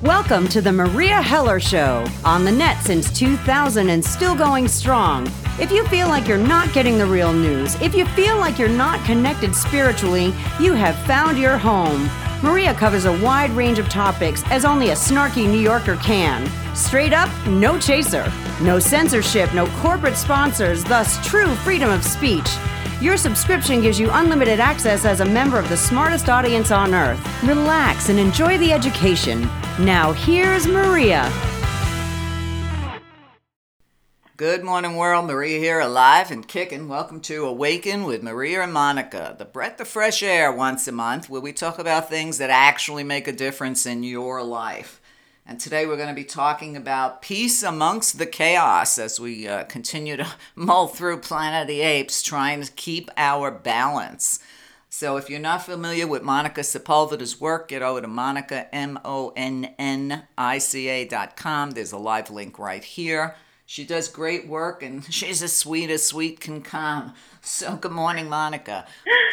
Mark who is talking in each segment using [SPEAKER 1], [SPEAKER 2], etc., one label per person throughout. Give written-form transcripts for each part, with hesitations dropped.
[SPEAKER 1] Welcome to the Maria Heller Show, on the net since 2000 and still going strong. If you feel like you're not getting the real news, if you feel like you're not connected spiritually, you have found your home. Maria covers a wide range of topics as only a snarky New Yorker can. Straight up, no chaser. No censorship, no corporate sponsors, thus true freedom of speech. Your subscription gives you unlimited access as a member of the smartest audience on earth. Relax and enjoy the education. Now here's Maria.
[SPEAKER 2] Good morning, world. Maria here, alive and kicking. Welcome to Awaken with Maria and Monica, the breath of fresh air once a month, where we talk about things that actually make a difference in your life. And today we're going to be talking about peace amongst the chaos as we continue to mull through Planet of the Apes, trying to keep our balance. So if you're not familiar with Monica Sepulveda's work, get over to Monica, MONNICA.com. There's a live link right here. She does great work, and she's as sweet can come. So good morning, Monica.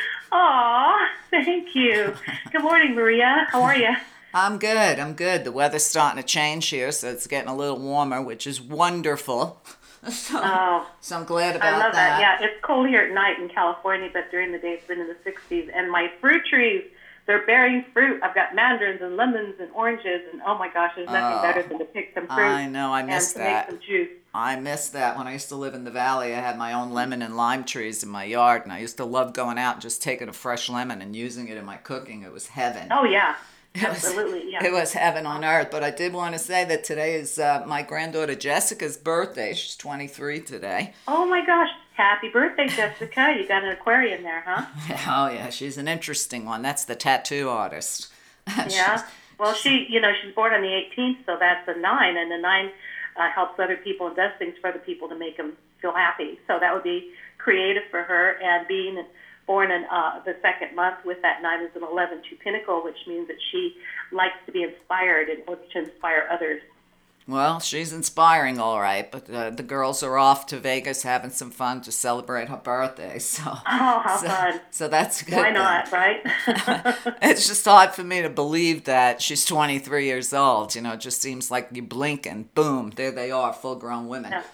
[SPEAKER 3] Aw, thank you. Good morning, Maria. How are you?
[SPEAKER 2] I'm good. The weather's starting to change here, so it's getting a little warmer, which is wonderful. So I'm glad about that.
[SPEAKER 3] I love that. Yeah, it's cold here at night in California, but during the day it's been in the 60s. And my fruit trees, they're bearing fruit. I've got mandarins and lemons and oranges, and oh my gosh, there's nothing better than to pick some fruit.
[SPEAKER 2] I know, I miss that.
[SPEAKER 3] And to make some juice.
[SPEAKER 2] I miss that. When I used to live in the valley, I had my own lemon and lime trees in my yard, and I used to love going out and just taking a fresh lemon and using it in my cooking. It was heaven.
[SPEAKER 3] Oh, yeah. Absolutely, yeah.
[SPEAKER 2] It was heaven on earth. But I did want to say that today is my granddaughter Jessica's birthday. She's 23 today.
[SPEAKER 3] Oh, my gosh. Happy birthday, Jessica. You got an aquarium there, huh?
[SPEAKER 2] Oh, yeah. She's an interesting one. That's the tattoo artist.
[SPEAKER 3] Yeah. Well, she's born on the 18th, so that's a 9. And the 9 helps other people and does things for other people to make them feel happy. So that would be creative for her. And being born in the second month with that 9 is an 11 to Pinnacle, which means that she likes to be inspired in order to inspire others.
[SPEAKER 2] Well, she's inspiring, all right, but the girls are off to Vegas having some fun to celebrate her birthday.
[SPEAKER 3] How fun.
[SPEAKER 2] So that's good.
[SPEAKER 3] Why not, right?
[SPEAKER 2] It's just hard for me to believe that she's 23 years old. You know, it just seems like you blink and boom, there they are, full-grown women.
[SPEAKER 3] Yeah.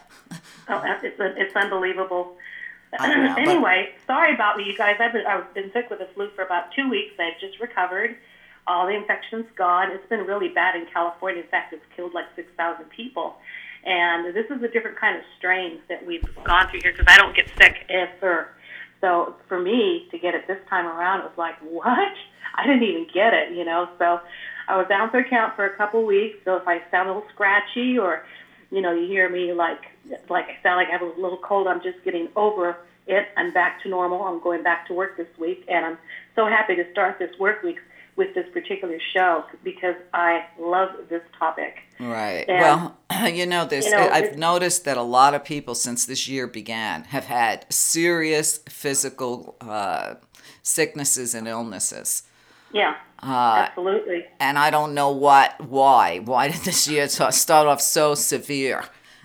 [SPEAKER 3] It's unbelievable. Anyway, sorry about me, you guys. I've been sick with the flu for about 2 weeks. I've just recovered. All the infection's gone. It's been really bad in California. In fact, it's killed like 6,000 people. And this is a different kind of strain that we've gone through here because I don't get sick ever. So for me to get it this time around, it was like, what? I didn't even get it, you know. So I was down for a count for a couple of weeks. So if I sound a little scratchy or, you know, you hear me like I sound like I have a little cold, I'm just getting over it. I'm back to normal. I'm going back to work this week. And I'm so happy to start this work week with this particular show because I love this topic.
[SPEAKER 2] Right.
[SPEAKER 3] And,
[SPEAKER 2] well, I've noticed that a lot of people since this year began have had serious physical sicknesses and illnesses.
[SPEAKER 3] Yeah, absolutely.
[SPEAKER 2] And I don't know why. Why did this year start off so severe?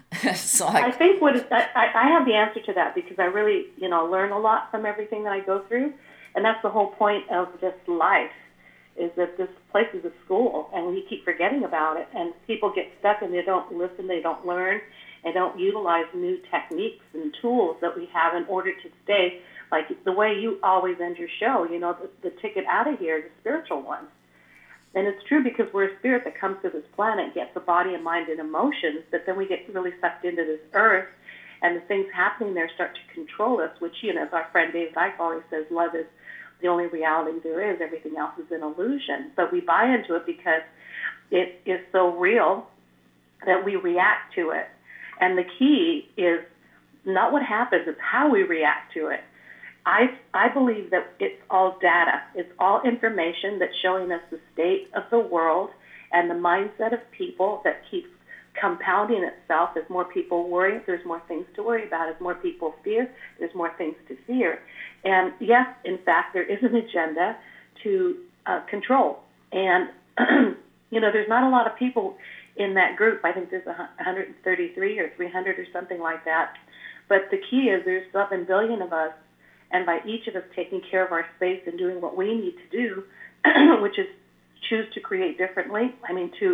[SPEAKER 3] I think I have the answer to that because I really, learn a lot from everything that I go through. And that's the whole point of this life. Is that this place is a school, and we keep forgetting about it, and people get stuck and they don't listen, they don't learn, and don't utilize new techniques and tools that we have in order to stay, like the way you always end your show, the ticket out of here, the spiritual one. And it's true because we're a spirit that comes to this planet, gets a body and mind and emotions, but then we get really sucked into this earth, and the things happening there start to control us, which, as our friend Dave Dyke always says, love is the only reality there is. Everything else is an illusion. But we buy into it because it is so real that we react to it. And the key is not what happens, it's how we react to it. I believe that it's all data. It's all information that's showing us the state of the world and the mindset of people that keeps compounding itself. As more people worry, there's more things to worry about. As more people fear, there's more things to fear. And yes, in fact, there is an agenda to control. And, there's not a lot of people in that group. I think there's 133 or 300 or something like that. But the key is there's 7 billion of us, and by each of us taking care of our space and doing what we need to do, which is choose to create differently, to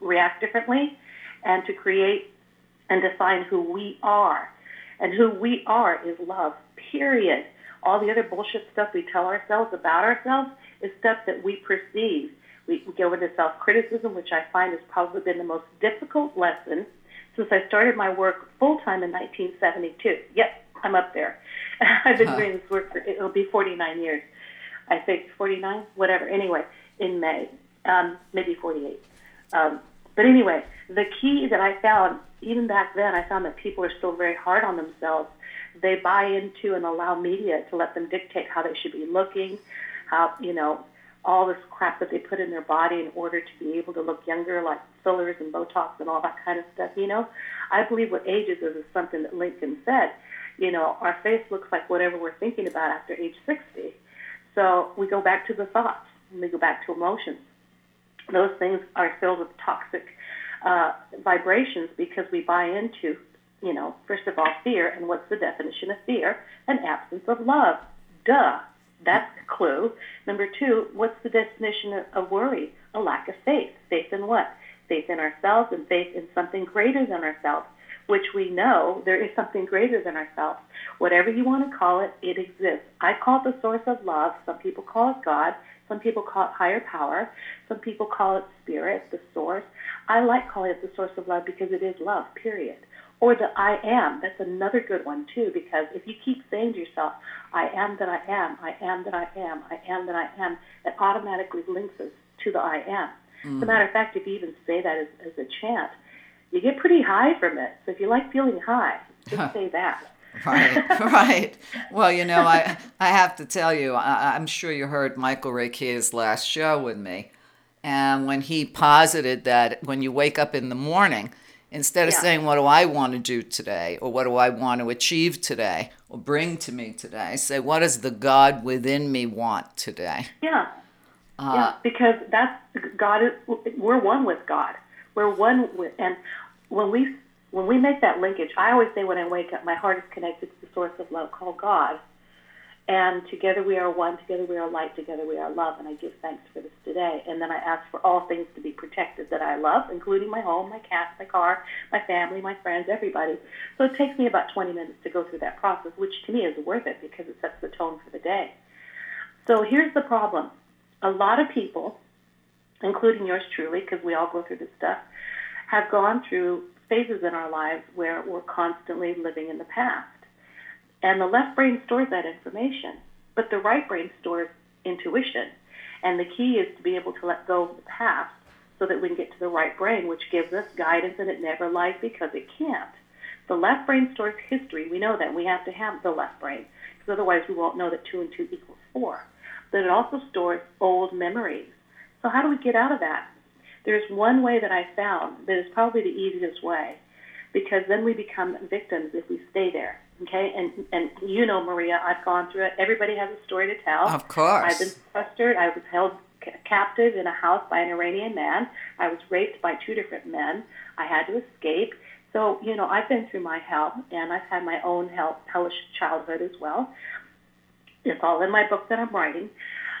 [SPEAKER 3] react differently and to create and define who we are. And who we are is love, period. All the other bullshit stuff we tell ourselves about ourselves is stuff that we perceive. We go into self-criticism, which I find has probably been the most difficult lesson since I started my work full-time in 1972. Yep, I'm up there. I've been doing this work for, it'll be 49 years. I think 49, whatever. Anyway, in May, maybe 48. But anyway, the key that I found, even back then, I found that people are still very hard on themselves. They buy into and allow media to let them dictate how they should be looking, how, all this crap that they put in their body in order to be able to look younger, like fillers and Botox and all that kind of stuff, I believe what ages is something that Lincoln said. Our face looks like whatever we're thinking about after age 60. So we go back to the thoughts, and we go back to emotions. Those things are filled with toxic vibrations because we buy into, first of all, fear. And what's the definition of fear? An absence of love. Duh. That's a clue. Number two, what's the definition of worry? A lack of faith. Faith in what? Faith in ourselves and faith in something greater than ourselves, which we know there is something greater than ourselves. Whatever you want to call it, it exists. I call it the source of love. Some people call it God. Some people call it higher power. Some people call it spirit, the source. I like calling it the source of love because it is love, period. Or the I am. That's another good one, too, because if you keep saying to yourself, I am that I am, I am that I am, I am that I am, it automatically links us to the I am. As a matter of fact, if you even say that as a chant, you get pretty high from it. So if you like feeling high, just say that.
[SPEAKER 2] Right. Well, I have to tell you, I'm sure you heard Michael Rekia's last show with me. And when he posited that when you wake up in the morning, instead of saying, what do I want to do today? Or what do I want to achieve today? Or bring to me today? Say, what does the God within me want today?
[SPEAKER 3] Yeah. Because that's God. We're one with God. We're one with, and when we make that linkage, I always say when I wake up, my heart is connected to the source of love called God. And together we are one, together we are light, together we are love. And I give thanks for this today. And then I ask for all things to be protected that I love, including my home, my cat, my car, my family, my friends, everybody. So it takes me about 20 minutes to go through that process, which to me is worth it because it sets the tone for the day. So here's the problem. A lot of people, including yours truly, because we all go through this stuff, have gone through phases in our lives where we're constantly living in the past. And the left brain stores that information, but the right brain stores intuition. And the key is to be able to let go of the past so that we can get to the right brain, which gives us guidance, and it never lies because it can't. The left brain stores history. We know that. We have to have the left brain, because otherwise we won't know that 2 and 2 equals 4. But it also stores old memories. So how do we get out of that? There's one way that I found that is probably the easiest way, because then we become victims if we stay there. Okay, and Maria, I've gone through it. Everybody has a story to tell.
[SPEAKER 2] Of course.
[SPEAKER 3] I've been sequestered. I was held captive in a house by an Iranian man. I was raped by 2 different men. I had to escape. So, I've been through my hell, and I've had my own hellish childhood as well. It's all in my book that I'm writing.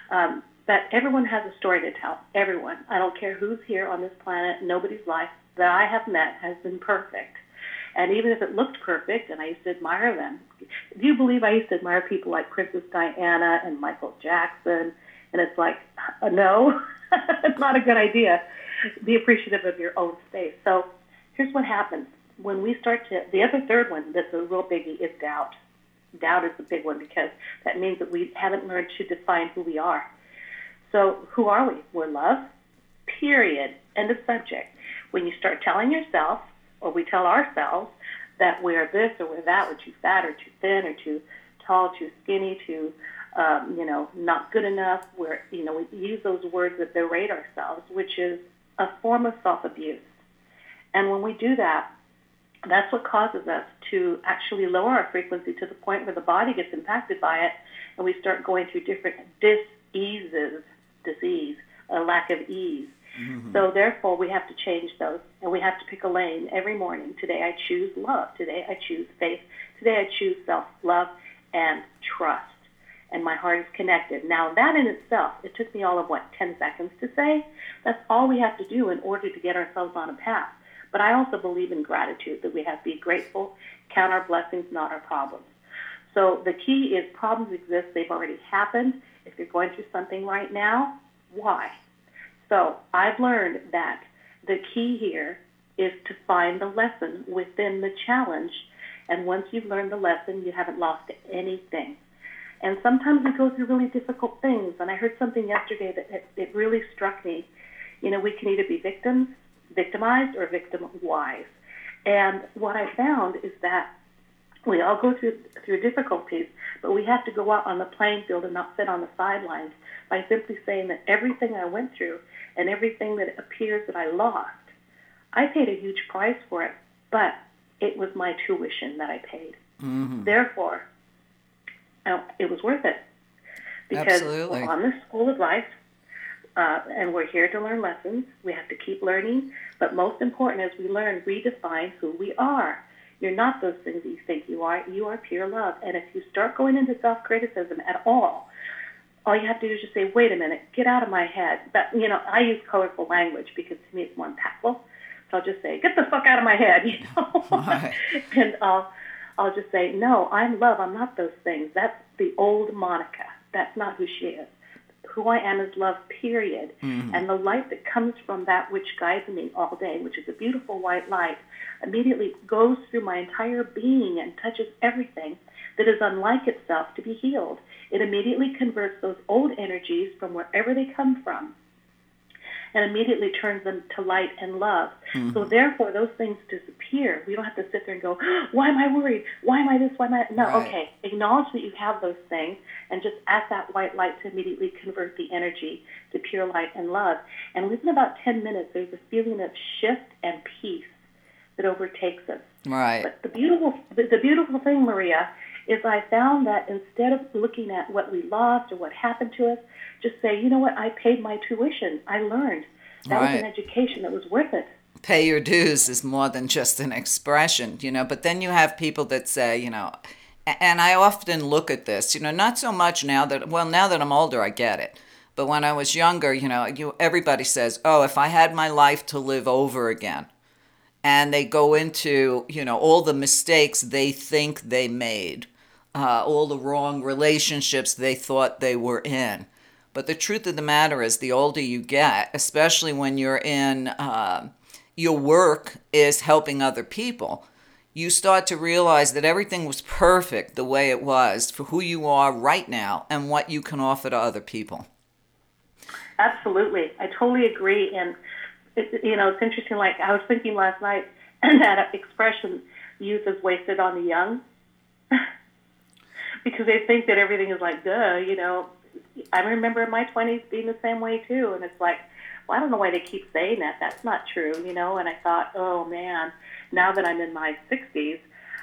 [SPEAKER 3] But everyone has a story to tell. Everyone. I don't care who's here on this planet. Nobody's life that I have met has been perfect. And even if it looked perfect, and I used to admire them, do you believe I used to admire people like Princess Diana and Michael Jackson? And it's like, no, it's not a good idea. Be appreciative of your own space. So here's what happens. When we start to, the other third one that's a real biggie is doubt. Doubt is the big one because that means that we haven't learned to define who we are. So who are we? We're love, period, end of subject. When you start telling yourself, or we tell ourselves that we're this or we're that, we're too fat or too thin or too tall, too skinny, too, not good enough. We use those words that berate ourselves, which is a form of self-abuse. And when we do that, that's what causes us to actually lower our frequency to the point where the body gets impacted by it, and we start going through different disease, a lack of ease. Mm-hmm. So therefore, we have to change those, and we have to pick a lane every morning. Today I choose love. Today I choose faith. Today I choose self-love and trust. and my heart is connected. Now, that in itself, it took me all of, 10 seconds to say? That's all we have to do in order to get ourselves on a path. But I also believe in gratitude, that we have to be grateful, count our blessings, not our problems. So the key is problems exist. They've already happened. If you're going through something right now, why? So I've learned that the key here is to find the lesson within the challenge. And once you've learned the lesson, you haven't lost anything. And sometimes we go through really difficult things. And I heard something yesterday that it really struck me. You know, we can either be victimized, or victim-wise. And what I found is that we all go through difficulties, but we have to go out on the playing field and not sit on the sidelines by simply saying that everything I went through and everything that appears that I lost, I paid a huge price for it, but it was my tuition that I paid. Mm-hmm. Therefore, it was worth it. Because
[SPEAKER 2] Absolutely.
[SPEAKER 3] We're on this school of life, and we're here to learn lessons. We have to keep learning, but most important is we learn, redefine who we are. You're not those things that you think you are. You are pure love. And if you start going into self-criticism at all you have to do is just say, wait a minute, get out of my head. But, I use colorful language because to me it's more impactful. So I'll just say, get the fuck out of my head,
[SPEAKER 2] Right.
[SPEAKER 3] And I'll just say, no, I'm love. I'm not those things. That's the old Monica. That's not who she is. Who I am is love, period. Mm-hmm. And the light that comes from that which guides me all day, which is a beautiful white light, immediately goes through my entire being and touches everything that is unlike itself to be healed. It immediately converts those old energies from wherever they come from and immediately turns them to light and love. Mm-hmm. So therefore, those things disappear. We don't have to sit there and go, why am I worried? Why am I this? Why am I? No, right. Okay. Acknowledge that you have those things and just ask that white light to immediately convert the energy to pure light and love. And within about 10 minutes, there's a feeling of shift and peace that overtakes us.
[SPEAKER 2] Right.
[SPEAKER 3] But the beautiful thing, Maria, is I found that instead of looking at what we lost or what happened to us, just say, you know what, I paid my tuition. I learned. That was an education that was worth it.
[SPEAKER 2] Pay your dues is more than just an expression, but then you have people that say, and I often look at this, not so much now that I'm older, I get it. But when I was younger, everybody says, oh, if I had my life to live over again. And they go into, all the mistakes they think they made, all the wrong relationships they thought they were in. But the truth of the matter is, the older you get, especially when you're in your work is helping other people, you start to realize that everything was perfect the way it was for who you are right now and what you can offer to other people.
[SPEAKER 3] Absolutely. I totally agree. And, it's interesting, like I was thinking last night, that expression, youth is wasted on the young, because they think that everything is like, duh, I remember in my 20s being the same way too, and it's like, well, I don't know why they keep saying that. That's not true, And I thought, oh man, now that I'm in my 60s,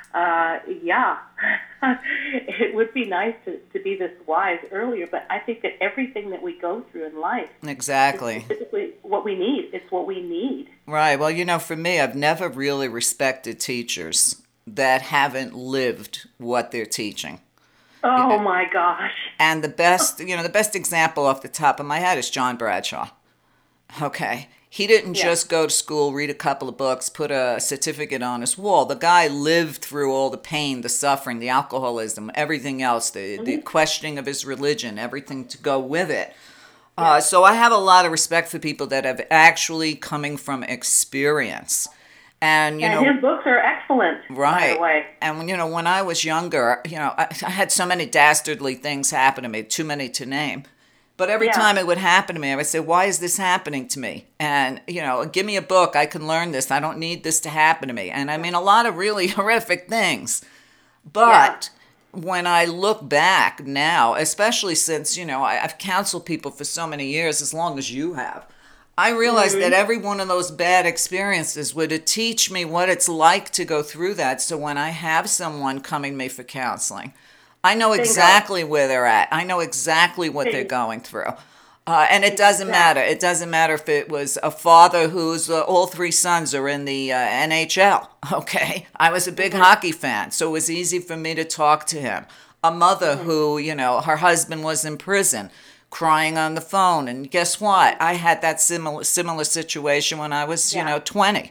[SPEAKER 3] it would be nice to be this wise earlier, but I think that everything that we go through in life
[SPEAKER 2] exactly
[SPEAKER 3] is typically what we need. It's what we need.
[SPEAKER 2] Right. Well, for me, I've never really respected teachers that haven't lived what they're teaching.
[SPEAKER 3] Oh my gosh.
[SPEAKER 2] And the best example off the top of my head is John Bradshaw. Okay. He didn't just go to school, read a couple of books, put a certificate on his wall. The guy lived through all the pain, the suffering, the alcoholism, everything else, the questioning of his religion, everything to go with it. So I have a lot of respect for people that have actually coming from experience. And
[SPEAKER 3] his books are excellent,
[SPEAKER 2] right?
[SPEAKER 3] By the way.
[SPEAKER 2] And when I was younger, I had so many dastardly things happen to me, too many to name. But every time it would happen to me, I would say, why is this happening to me? And, give me a book. I can learn this. I don't need this to happen to me. And I mean, a lot of really horrific things. But when I look back now, especially since, I've counseled people for so many years, as long as you have, I realized that every one of those bad experiences would teach me what it's like to go through that. So when I have someone coming to me for counseling, I know exactly where they're at. I know exactly what they're going through. And it doesn't matter. It doesn't matter if it was a father whose all three sons are in the NHL. Okay. I was a big hockey fan, so it was easy for me to talk to him. a mother who, her husband was in prison, crying on the phone. And guess what? I had that similar situation when I was, 20.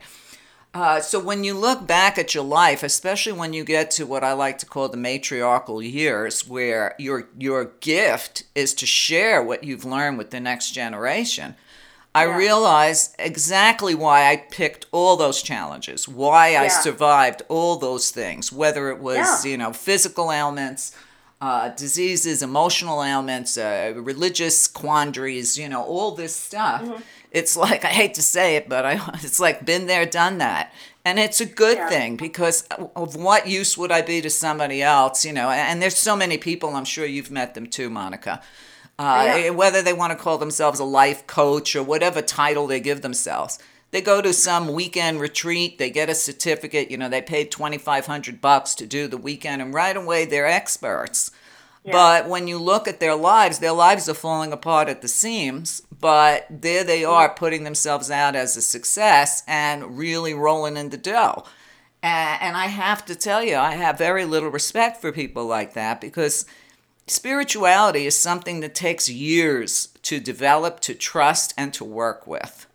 [SPEAKER 2] So when you look back at your life, especially when you get to what I like to call the matriarchal years, where your gift is to share what you've learned with the next generation, I realized exactly why I picked all those challenges, why I survived all those things, whether it was, physical ailments, diseases, emotional ailments, religious quandaries, all this stuff. It's like, I hate to say it, but it's like been there, done that. And it's a good thing, because of what use would I be to somebody else, and there's so many people, I'm sure you've met them too, Monica, whether they want to call themselves a life coach or whatever title they give themselves. They go to some weekend retreat, they get a certificate, they paid $2,500 to do the weekend, and right away they're experts. Yeah. But when you look at their lives are falling apart at the seams, but there they are putting themselves out as a success and really rolling in the dough. And I have to tell you, I have very little respect for people like that, because spirituality is something that takes years to develop, to trust, and to work with.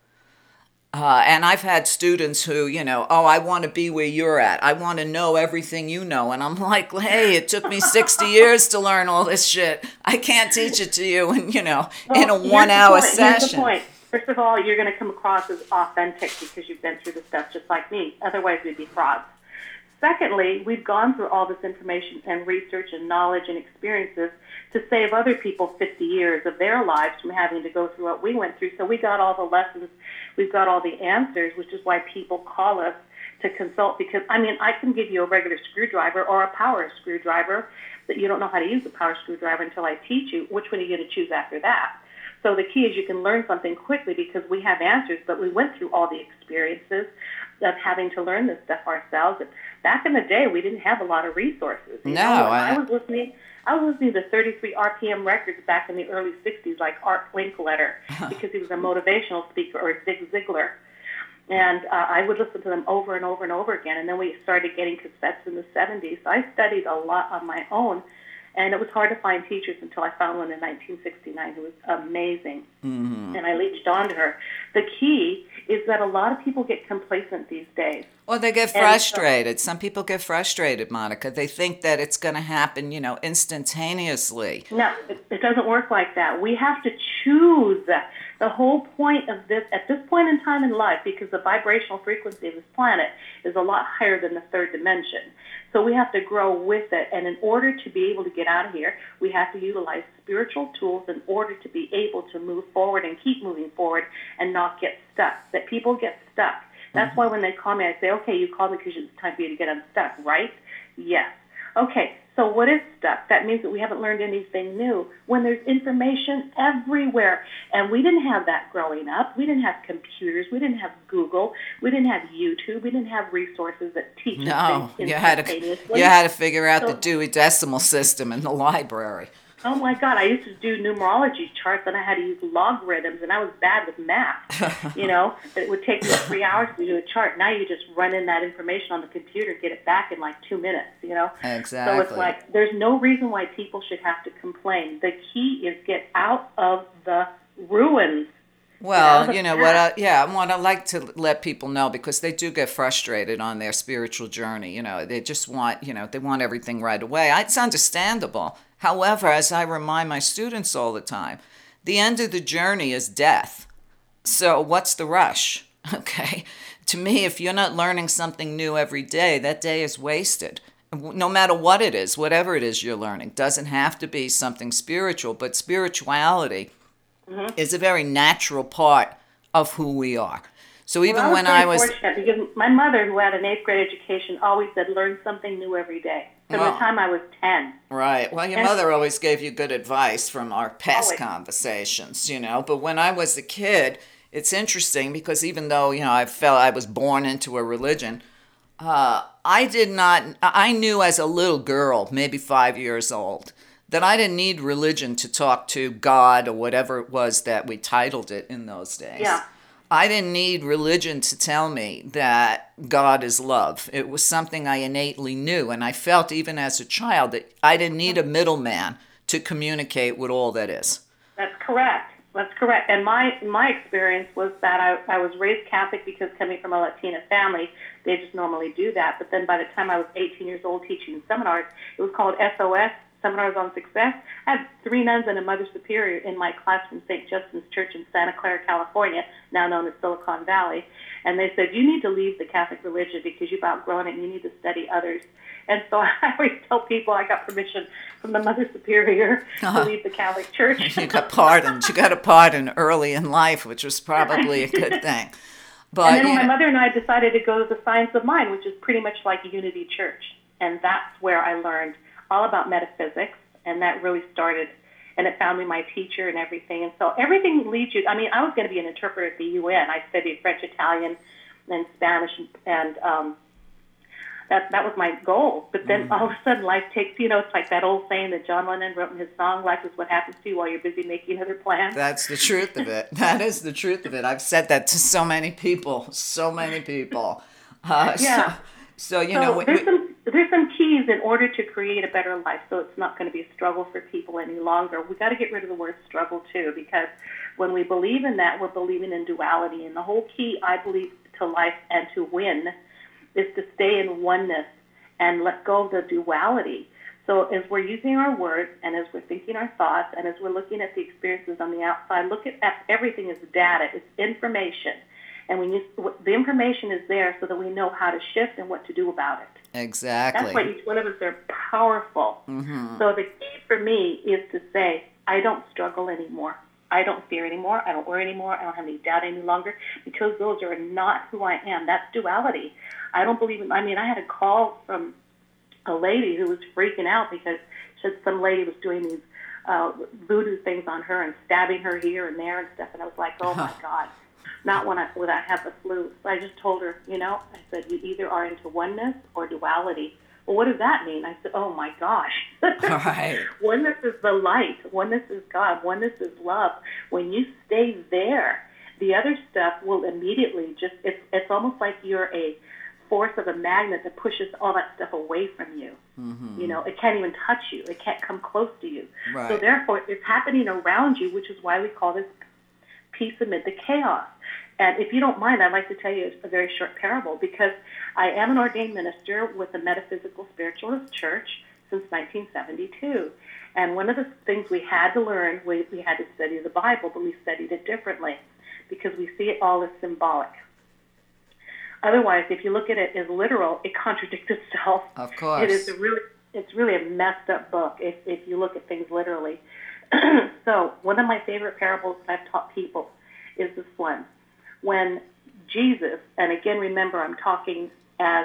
[SPEAKER 2] And I've had students who, I want to be where you're at. I want to know everything you know. And I'm like, hey, it took me 60 years to learn all this shit. I can't teach it to you in, in a 1-hour session.
[SPEAKER 3] Here's the point. First of all, you're going to come across as authentic because you've been through the stuff just like me. Otherwise, we'd be frauds. Secondly, we've gone through all this information and research and knowledge and experiences to save other people 50 years of their lives from having to go through what we went through. So we got all the lessons, we've got all the answers, which is why people call us to consult. Because, I can give you a regular screwdriver or a power screwdriver, but you don't know how to use a power screwdriver until I teach you. Which one are you going to choose after that? So the key is you can learn something quickly because we have answers, but we went through all the experiences of having to learn this stuff ourselves. Back in the day, we didn't have a lot of resources. I was listening to 33 RPM records back in the early 60s, like Art Linkletter, because he was a motivational speaker, or Zig Ziglar. And I would listen to them over and over and over again. And then we started getting cassettes in the 70s. So I studied a lot on my own. And it was hard to find teachers until I found one in 1969 who was amazing. Mm-hmm. And I leached onto her. The key is that a lot of people get complacent these days.
[SPEAKER 2] Well, they get frustrated. Some people get frustrated, Monica. They think that it's going to happen, instantaneously.
[SPEAKER 3] No, it doesn't work like that. We have to choose. The whole point of this, at this point in time in life, because the vibrational frequency of this planet is a lot higher than the third dimension. So we have to grow with it. And in order to be able to get out of here, we have to utilize spiritual tools in order to be able to move forward and keep moving forward and not get stuck. That people get stuck. That's why when they call me, I say, okay, you called me because it's time for you to get unstuck, right? Yes. Okay, so what is stuck? That means that we haven't learned anything new when there's information everywhere. And we didn't have that growing up. We didn't have computers. We didn't have Google. We didn't have YouTube. We didn't have resources that teach us things instantaneously.
[SPEAKER 2] You had to figure out the Dewey Decimal System in the library.
[SPEAKER 3] Oh, my God. I used to do numerology charts, and I had to use logarithms, and I was bad with math. It would take me 3 hours to do a chart. Now you just run in that information on the computer and get it back in like 2 minutes,
[SPEAKER 2] Exactly.
[SPEAKER 3] So it's like there's no reason why people should have to complain. The key is get out of the ruins.
[SPEAKER 2] Well, what I like to let people know, because they do get frustrated on their spiritual journey. They just want, they want everything right away. It's understandable. However, as I remind my students all the time, the end of the journey is death. So what's the rush? Okay. To me, if you're not learning something new every day, that day is wasted. No matter what it is, whatever it is you're learning, doesn't have to be something spiritual, but spirituality is a very natural part of who we are. So even when I was
[SPEAKER 3] fortunate, because my mother, who had an 8th grade education, always said, learn something new every day. From the time I was 10.
[SPEAKER 2] Right. Well, your mother always gave you good advice from our past conversations, But when I was a kid, it's interesting because even though, I felt I was born into a religion, I knew as a little girl, maybe 5 years old, that I didn't need religion to talk to God or whatever it was that we titled it in those days.
[SPEAKER 3] Yeah.
[SPEAKER 2] I didn't need religion to tell me that God is love. It was something I innately knew. And I felt even as a child that I didn't need a middleman to communicate with all that is.
[SPEAKER 3] That's correct. That's correct. And my experience was that I was raised Catholic because coming from a Latina family, they just normally do that. But then by the time I was 18 years old teaching seminars, it was called SOS, Seminars on Success. I had 3 nuns and a Mother Superior in my class from St. Justin's Church in Santa Clara, California, now known as Silicon Valley. And they said, you need to leave the Catholic religion because you've outgrown it and you need to study others. And so I always tell people I got permission from the Mother Superior to leave the Catholic Church.
[SPEAKER 2] You got pardoned. You got a pardon early in life, which was probably a good thing. But
[SPEAKER 3] and then my mother and I decided to go to the Science of Mind, which is pretty much like a Unity Church. And that's where I learned all about metaphysics, and that really started, and it found me my teacher and everything. And so everything leads you, I mean, I was going to be an interpreter at the UN. I studied French, Italian, and Spanish, and that was my goal. But then all of a sudden life takes, it's like that old saying that John Lennon wrote in his song, life is what happens to you while you're busy making other plans.
[SPEAKER 2] That's the truth of it. That is the truth of it. I've said that to so many people.
[SPEAKER 3] Yeah.
[SPEAKER 2] So
[SPEAKER 3] there's some keys in order to create a better life, so it's not going to be a struggle for people any longer. We got to get rid of the word struggle too, because when we believe in that, we're believing in duality. And the whole key, I believe, to life and to win is to stay in oneness and let go of the duality. So as we're using our words and as we're thinking our thoughts and as we're looking at the experiences on the outside, look at everything as data. It's information. And the information is there so that we know how to shift and what to do about it.
[SPEAKER 2] Exactly.
[SPEAKER 3] That's why each one of us are powerful.
[SPEAKER 2] Mm-hmm.
[SPEAKER 3] So the key for me is to say, I don't struggle anymore. I don't fear anymore. I don't worry anymore. I don't have any doubt any longer, because those are not who I am. That's duality. I don't believe in, I had a call from a lady who was freaking out because some lady was doing these voodoo things on her and stabbing her here and there and stuff. And I was like, oh my God. Not when I have the flu. So I just told her, I said, you either are into oneness or duality. Well, what does that mean? I said, oh my gosh.
[SPEAKER 2] Right.
[SPEAKER 3] Oneness is the light. Oneness is God. Oneness is love. When you stay there, the other stuff will immediately it's almost like you're a force of a magnet that pushes all that stuff away from you. Mm-hmm. It can't even touch you. It can't come close to you.
[SPEAKER 2] Right.
[SPEAKER 3] So therefore, it's happening around you, which is why we call this peace amid the chaos. And if you don't mind, I'd like to tell you a very short parable, because I am an ordained minister with the Metaphysical Spiritualist Church since 1972. And one of the things we had to learn, we had to study the Bible, but we studied it differently because we see it all as symbolic. Otherwise, if you look at it as literal, it contradicts itself.
[SPEAKER 2] Of course.
[SPEAKER 3] It's really a messed up book if you look at things literally. So one of my favorite parables that I've taught people is this one. When Jesus, and again, remember, I'm talking as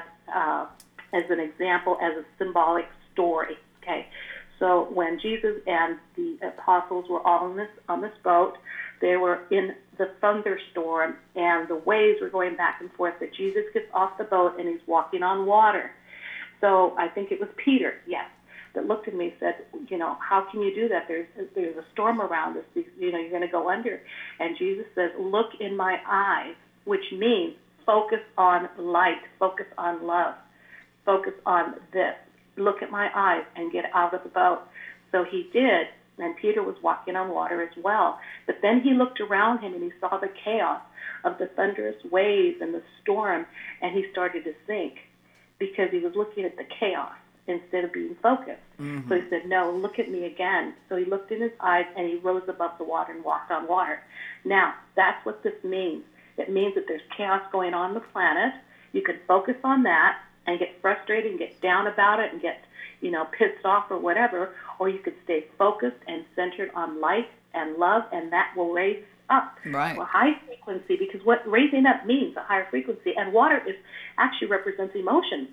[SPEAKER 3] an example, as a symbolic story, okay? So when Jesus and the apostles were all on this boat, they were in the thunderstorm, and the waves were going back and forth, but Jesus gets off the boat, and he's walking on water. So I think it was Peter, yes, that looked at me and said, how can you do that? There's a storm around us. You're going to go under. And Jesus says, look in my eyes, which means focus on light, focus on love, focus on this. Look at my eyes and get out of the boat. So he did, and Peter was walking on water as well. But then he looked around him and he saw the chaos of the thunderous waves and the storm, and he started to sink because he was looking at the chaos instead of being focused. Mm-hmm. So he said, no, look at me again. So he looked in his eyes and he rose above the water and walked on water. Now, that's what this means. It means that there's chaos going on the planet. You can focus on that and get frustrated and get down about it and get, pissed off or whatever, or you could stay focused and centered on light and love, and that will raise up.
[SPEAKER 2] Right.
[SPEAKER 3] Well, high frequency, because what raising up means, a higher frequency, and water actually represents emotion.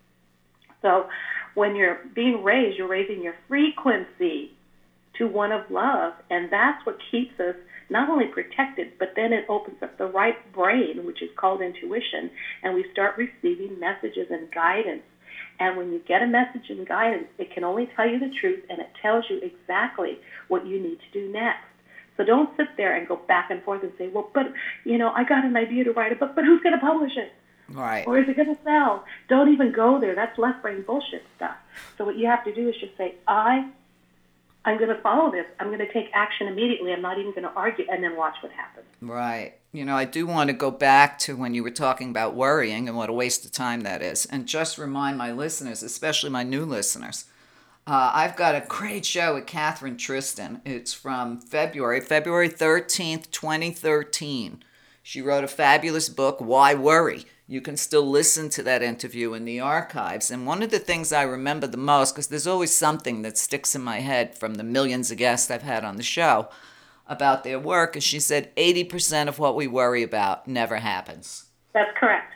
[SPEAKER 3] So when you're being raised, you're raising your frequency to one of love, and that's what keeps us not only protected, but then it opens up the right brain, which is called intuition, and we start receiving messages and guidance. And when you get a message and guidance, it can only tell you the truth, and it tells you exactly what you need to do next. So don't sit there and go back and forth and say, well, but, I got an idea to write a book, but who's going to publish it?
[SPEAKER 2] Right.
[SPEAKER 3] Or is it going to sell? Don't even go there. That's left brain bullshit stuff. So what you have to do is just say, I'm going to follow this. I'm going to take action immediately. I'm not even going to argue, and then watch what happens.
[SPEAKER 2] Right. I do want to go back to when you were talking about worrying and what a waste of time that is. And just remind my listeners, especially my new listeners, I've got a great show with Catherine Tristan. It's from February 13th, 2013. She wrote a fabulous book, Why Worry? You can still listen to that interview in the archives. And one of the things I remember the most, because there's always something that sticks in my head from the millions of guests I've had on the show about their work, is she said 80% of what we worry about never happens.
[SPEAKER 3] That's correct.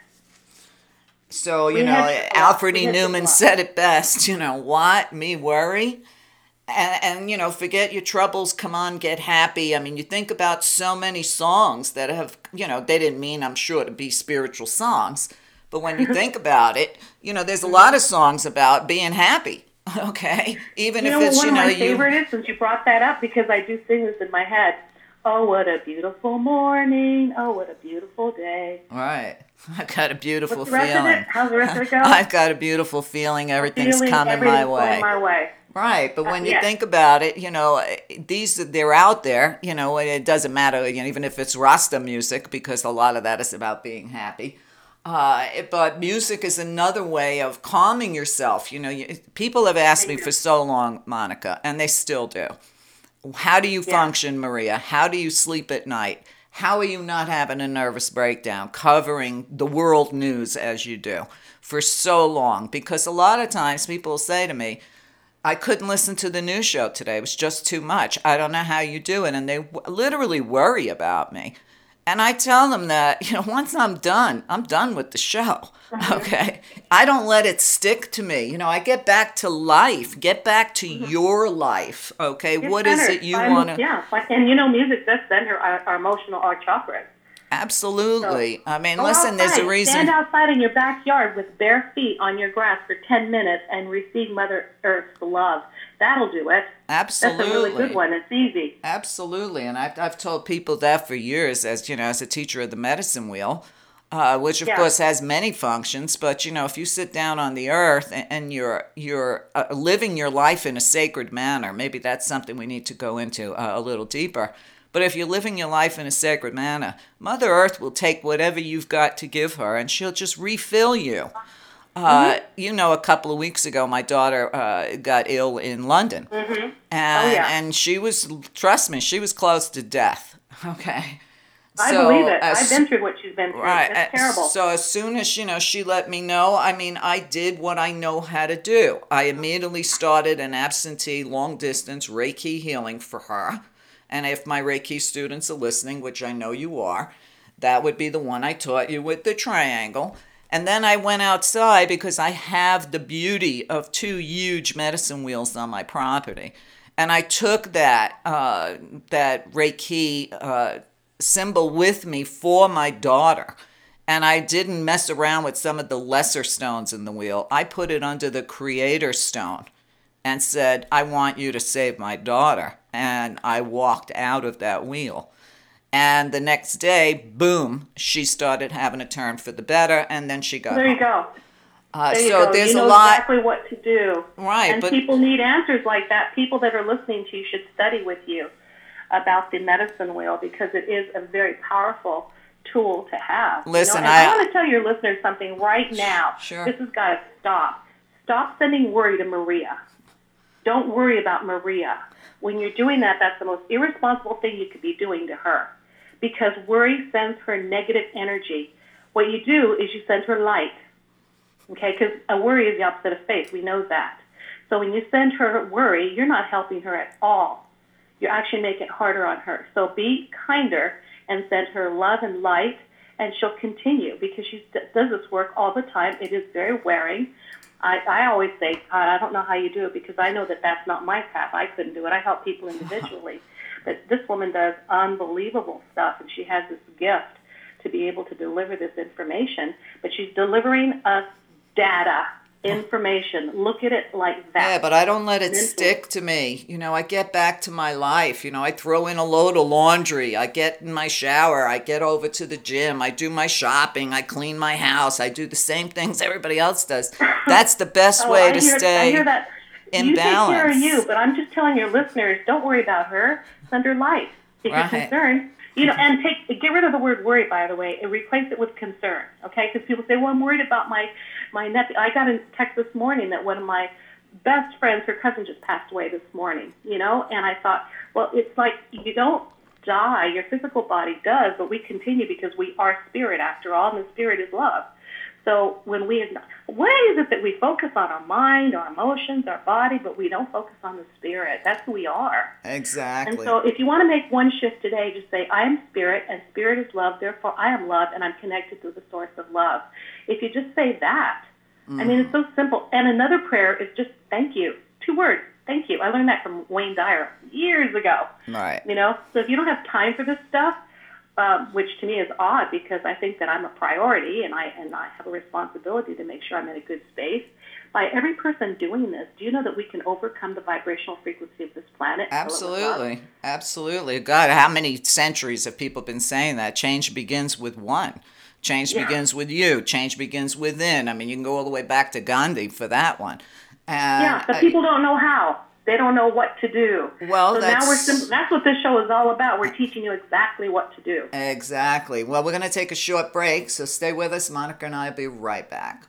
[SPEAKER 2] So, Alfred E. Newman said it best, what? Me worry? And forget your troubles, come on, get happy. I mean, you think about so many songs that have, they didn't mean, I'm sure, to be spiritual songs. But when you think about it, there's a lot of songs about being happy, okay? Even if it's,
[SPEAKER 3] one of my favorite is, since you brought that up, because I do sing this in my head, oh, what a beautiful morning, oh, what a beautiful day.
[SPEAKER 2] All right. I've got a beautiful
[SPEAKER 3] What's the rest
[SPEAKER 2] feeling.
[SPEAKER 3] Of it? How's the rest of it go?
[SPEAKER 2] I've got a beautiful feeling everything's coming my way.
[SPEAKER 3] Going my way.
[SPEAKER 2] Right, but when you think about it, they're out there, it doesn't matter, even if it's Rasta music, because a lot of that is about being happy. But music is another way of calming yourself. People have asked me for so long, Monica, and they still do. How do you function, Maria? How do you sleep at night? How are you not having a nervous breakdown covering the world news as you do for so long? Because a lot of times people say to me, I couldn't listen to the news show today. It was just too much. I don't know how you do it. And they literally worry about me. And I tell them that, once I'm done with the show. Okay. I don't let it stick to me. I get back to life, get back to your life. Okay. What is it you want to?
[SPEAKER 3] Yeah. And music does center our emotional, our chakras.
[SPEAKER 2] Absolutely. So,
[SPEAKER 3] listen,
[SPEAKER 2] outside, there's a reason.
[SPEAKER 3] Stand outside in your backyard with bare feet on your grass for 10 minutes and receive Mother Earth's love. That'll do it.
[SPEAKER 2] Absolutely.
[SPEAKER 3] That's a really good one. It's easy.
[SPEAKER 2] Absolutely. And I've told people that for years as a teacher of the medicine wheel, which of course has many functions. But, if you sit down on the earth and you're living your life in a sacred manner, maybe that's something we need to go into a little deeper. But if you're living your life in a sacred manner, Mother Earth will take whatever you've got to give her, and she'll just refill you. A couple of weeks ago, my daughter got ill in London. Mm-hmm. And she was, trust me, she was close to death. Okay.
[SPEAKER 3] I believe it. I've been through what she's been through.
[SPEAKER 2] Right.
[SPEAKER 3] It's terrible.
[SPEAKER 2] So as soon as, she let me know, I did what I know how to do. I immediately started an absentee long-distance Reiki healing for her. And if my Reiki students are listening, which I know you are, that would be the one I taught you with the triangle. And then I went outside because I have the beauty of 2 huge medicine wheels on my property. And I took that Reiki symbol with me for my daughter. And I didn't mess around with some of the lesser stones in the wheel. I put it under the Creator Stone and said, I want you to save my daughter. And I walked out of that wheel. And the next day, boom, she started having a turn for the better, and then she got
[SPEAKER 3] There
[SPEAKER 2] home.
[SPEAKER 3] you go.
[SPEAKER 2] There's
[SPEAKER 3] a
[SPEAKER 2] lot.
[SPEAKER 3] Exactly what to do.
[SPEAKER 2] Right.
[SPEAKER 3] And people need answers like that. People that are listening to you should study with you about the medicine wheel, because it is a very powerful tool to have.
[SPEAKER 2] Listen,
[SPEAKER 3] I want to tell your listeners something right now.
[SPEAKER 2] Sure.
[SPEAKER 3] This has got to stop. Stop sending worry to Maria. Don't worry about Maria. When you're doing that, that's the most irresponsible thing you could be doing to her, because worry sends her negative energy. What you do is you send her light, okay? Because a worry is the opposite of faith. We know that. So when you send her worry, you're not helping her at all. You actually make it harder on her. So be kinder and send her love and light, and she'll continue, because she does this work all the time. It is very wearing. I always say, God, I don't know how you do it, because I know that that's not my path. I couldn't do it. I help people individually. But this woman does unbelievable stuff, and she has this gift to be able to deliver this information. But she's delivering us data. information. Look at it like that.
[SPEAKER 2] Yeah, but I don't let it stick to me. I get back to my life. I throw in a load of laundry. I get in my shower. I get over to the gym. I do my shopping. I clean my house. I do the same things everybody else does. That's the best way to stay in balance.
[SPEAKER 3] You take care of you, but I'm just telling your listeners, don't worry about her. Send her life. If you're concerned, and get rid of the word worry, by the way, and replace it with concern, okay? Because people say, well, I'm worried about my nephew. I got a text this morning that one of my best friends, her cousin just passed away this morning, and I thought, well, it's like you don't die. Your physical body does, but we continue because we are spirit after all, and the spirit is love. So what is it that we focus on our mind, our emotions, our body, but we don't focus on the spirit? That's who we are.
[SPEAKER 2] Exactly.
[SPEAKER 3] And so if you want to make one shift today, just say, I am spirit, and spirit is love, therefore I am love, and I'm connected to the source of love. If you just say that, I mean, it's so simple. And another prayer is just thank you. 2 words, thank you. I learned that from Wayne Dyer years ago.
[SPEAKER 2] Right.
[SPEAKER 3] So if you don't have time for this stuff, which to me is odd because I think that I'm a priority and I have a responsibility to make sure I'm in a good space. By every person doing this, do you know that we can overcome the vibrational frequency of this planet?
[SPEAKER 2] Absolutely. Absolutely. God, how many centuries have people been saying that? Change begins with one. Change begins with you. Change begins within. I mean, you can go all the way back to Gandhi for that one.
[SPEAKER 3] But people don't know how. They don't know what to do.
[SPEAKER 2] Well,
[SPEAKER 3] so that's what this show is all about. We're teaching you exactly what to do.
[SPEAKER 2] Exactly. Well, we're going to take a short break, so stay with us. Monica and I will be right back.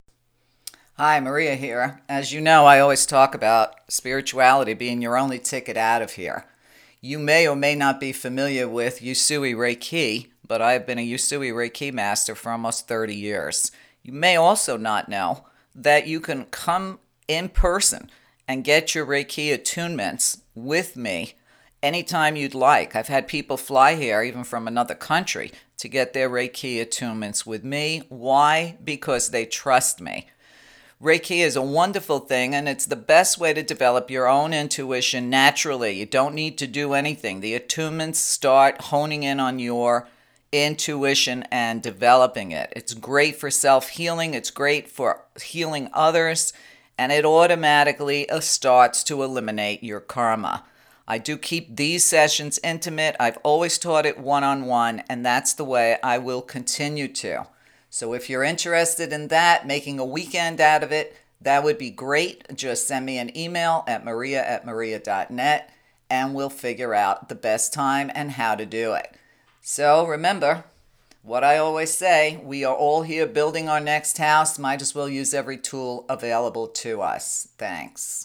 [SPEAKER 2] Hi, Maria here. As you know, I always talk about spirituality being your only ticket out of here. You may or may not be familiar with Usui Reiki, but I've been a Usui Reiki master for almost 30 years. You may also not know that you can come in person and get your Reiki attunements with me anytime you'd like. I've had people fly here, even from another country, to get their Reiki attunements with me. Why? Because they trust me. Reiki is a wonderful thing, and it's the best way to develop your own intuition naturally. You don't need to do anything. The attunements start honing in on your intuition and developing it. It's great for self-healing. It's great for healing others. And it automatically starts to eliminate your karma. I do keep these sessions intimate. I've always taught it one-on-one, and that's the way I will continue to. So if you're interested in that, making a weekend out of it, that would be great. Just send me an email at maria@maria.net, and we'll figure out the best time and how to do it. So remember, what I always say, we are all here building our next house. Might as well use every tool available to us. Thanks.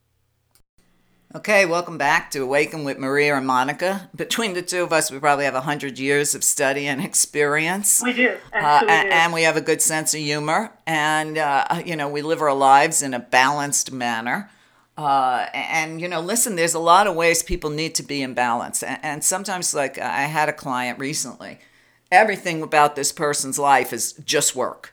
[SPEAKER 2] Okay, welcome back to Awaken with Maria and Monica. Between the two of us, we probably have 100 years of study and experience.
[SPEAKER 3] We do. Absolutely do.
[SPEAKER 2] And we have a good sense of humor. And, we live our lives in a balanced manner. Listen, there's a lot of ways people need to be in balance. And sometimes, like, I had a client recently. Everything about this person's life is just work.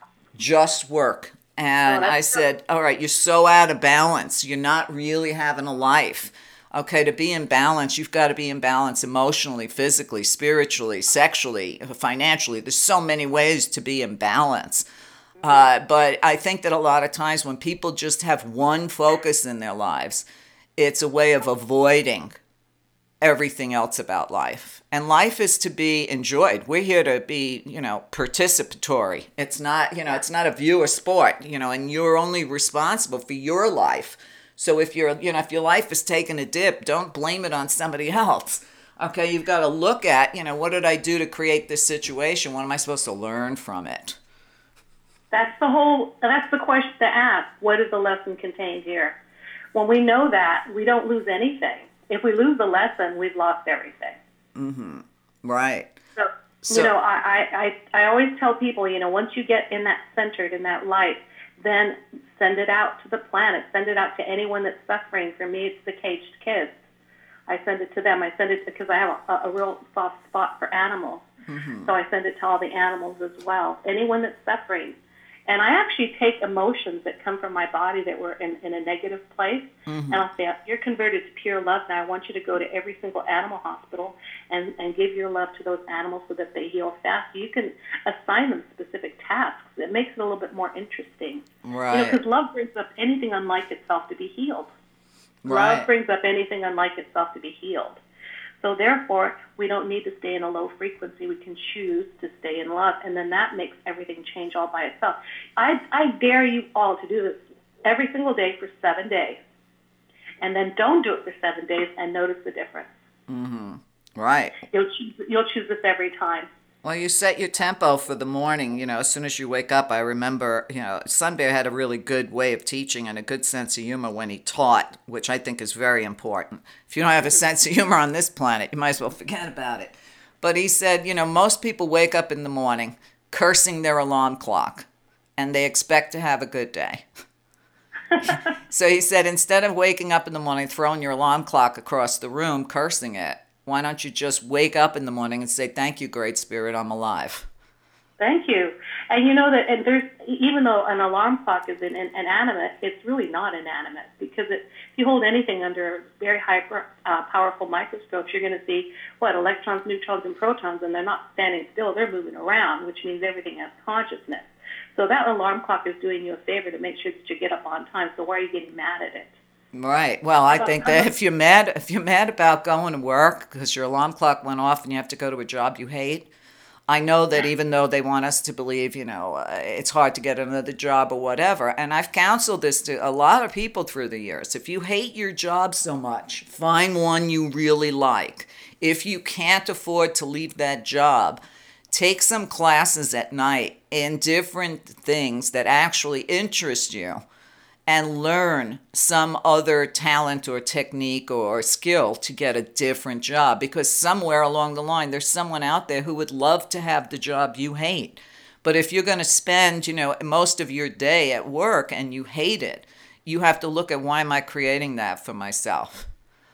[SPEAKER 2] And I said, all right, you're so out of balance. You're not really having a life. Okay, to be in balance, you've got to be in balance emotionally, physically, spiritually, sexually, financially. There's so many ways to be in balance. But I think that a lot of times when people just have one focus in their lives, it's a way of avoiding everything else about life. And life is to be enjoyed. We're here to be, participatory. It's not, it's not a viewer sport, and you're only responsible for your life. So if if your life is taking a dip, don't blame it on somebody else. Okay, you've got to look at, what did I do to create this situation? What am I supposed to learn from it?
[SPEAKER 3] That's the question to ask. What is the lesson contained here? When we know that, we don't lose anything. If we lose the lesson, we've lost everything.
[SPEAKER 2] Mm-hmm. Right.
[SPEAKER 3] So I always tell people, once you get in that centered, in that light, then send it out to the planet. Send it out to anyone that's suffering. For me, it's the caged kids. I send it to them. I send it because I have a real soft spot for animals. Mm-hmm. So I send it to all the animals as well. Anyone that's suffering. And I actually take emotions that come from my body that were in a negative place, mm-hmm. and I'll say, you're converted to pure love now. I want you to go to every single animal hospital and give your love to those animals so that they heal fast. You can assign them specific tasks. It makes it a little bit more interesting.
[SPEAKER 2] Right.
[SPEAKER 3] Because love brings up anything unlike itself to be healed.
[SPEAKER 2] Right.
[SPEAKER 3] Love brings up anything unlike itself to be healed. So therefore, we don't need to stay in a low frequency. We can choose to stay in love, and then that makes everything change all by itself. I dare you all to do this every single day for 7 days. And then don't do it for 7 days and notice the difference.
[SPEAKER 2] Mm-hmm. Right.
[SPEAKER 3] You'll choose this every time.
[SPEAKER 2] Well, you set your tempo for the morning, as soon as you wake up. I remember, Sun Bear had a really good way of teaching and a good sense of humor when he taught, which I think is very important. If you don't have a sense of humor on this planet, you might as well forget about it. But he said, most people wake up in the morning cursing their alarm clock, and they expect to have a good day. So he said, instead of waking up in the morning, throwing your alarm clock across the room, cursing it, why don't you just wake up in the morning and say, thank you, Great Spirit, I'm alive.
[SPEAKER 3] Thank you. And you know that, and there's, even though an alarm clock is inanimate, it's really not inanimate, because if you hold anything under very high powerful microscopes, you're going to see, electrons, neutrons, and protons, and they're not standing still, they're moving around, which means everything has consciousness. So that alarm clock is doing you a favor to make sure that you get up on time. So why are you getting mad at it?
[SPEAKER 2] Right. Well, I think that if you're mad about going to work because your alarm clock went off and you have to go to a job you hate, I know that even though they want us to believe, it's hard to get another job or whatever. And I've counseled this to a lot of people through the years. If you hate your job so much, find one you really like. If you can't afford to leave that job, take some classes at night in different things that actually interest you and learn some other talent or technique or skill to get a different job, because somewhere along the line there's someone out there who would love to have the job you hate. But if you're going to spend, most of your day at work and you hate it, you have to look at, why am I creating that for myself?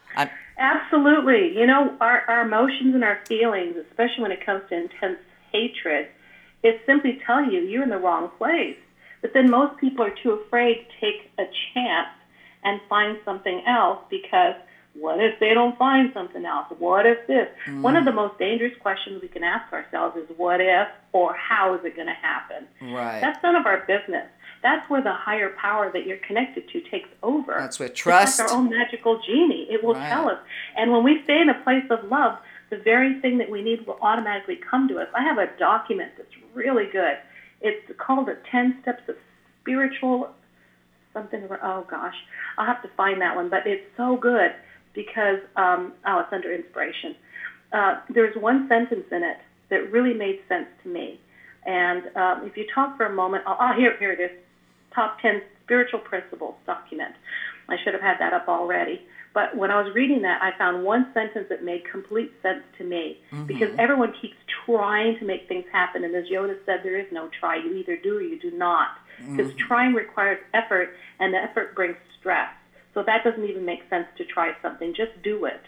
[SPEAKER 3] Absolutely. Our emotions and our feelings, especially when it comes to intense hatred, it simply tell you you're in the wrong place. But then most people are too afraid to take a chance and find something else, because what if they don't find something else? What if this? One of the most dangerous questions we can ask ourselves is, what if, or how is it going to happen?
[SPEAKER 2] Right.
[SPEAKER 3] That's none of our business. That's where the higher power that you're connected to takes over.
[SPEAKER 2] That's where trust.
[SPEAKER 3] It's like our own magical genie. It will tell us. And when we stay in a place of love, the very thing that we need will automatically come to us. I have a document that's really good. It's called the 10 Steps of Spiritual something. Oh, gosh. I'll have to find that one. But it's so good because, it's under inspiration. There's one sentence in it that really made sense to me. And if you talk for a moment, here it is. Top 10 Spiritual Principles document. I should have had that up already. But when I was reading that, I found one sentence that made complete sense to me, because everyone keeps trying to make things happen. And as Yoda said, there is no try. You either do or you do not. Because trying requires effort, and the effort brings stress. So that doesn't even make sense to try something. Just do it,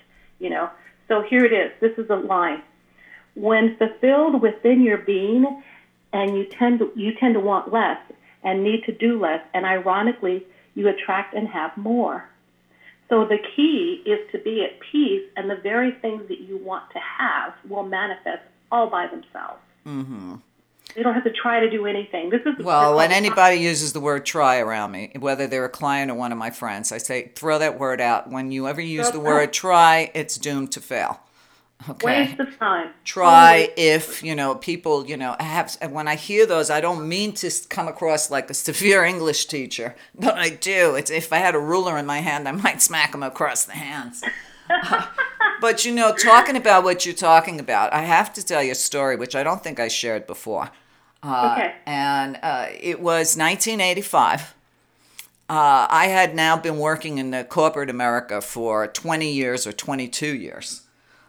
[SPEAKER 3] So here it is. This is a line. When fulfilled within your being, and you tend to want less and need to do less, and ironically, you attract and have more. So the key is to be at peace, and the very things that you want to have will manifest all by themselves. Mm-hmm. You don't have to try to do anything.
[SPEAKER 2] When anybody uses the word try around me, whether they're a client or one of my friends, I say, throw that word out. When you ever use the word try, it's doomed to fail. Okay.
[SPEAKER 3] Waste of time.
[SPEAKER 2] Try if, people, have, when I hear those, I don't mean to come across like a severe English teacher, but I do. It's, if I had a ruler in my hand, I might smack them across the hands. But, talking about what you're talking about, I have to tell you a story, which I don't think I shared before.
[SPEAKER 3] Okay.
[SPEAKER 2] And it was 1985. I had now been working in the corporate America for 20 years or 22 years.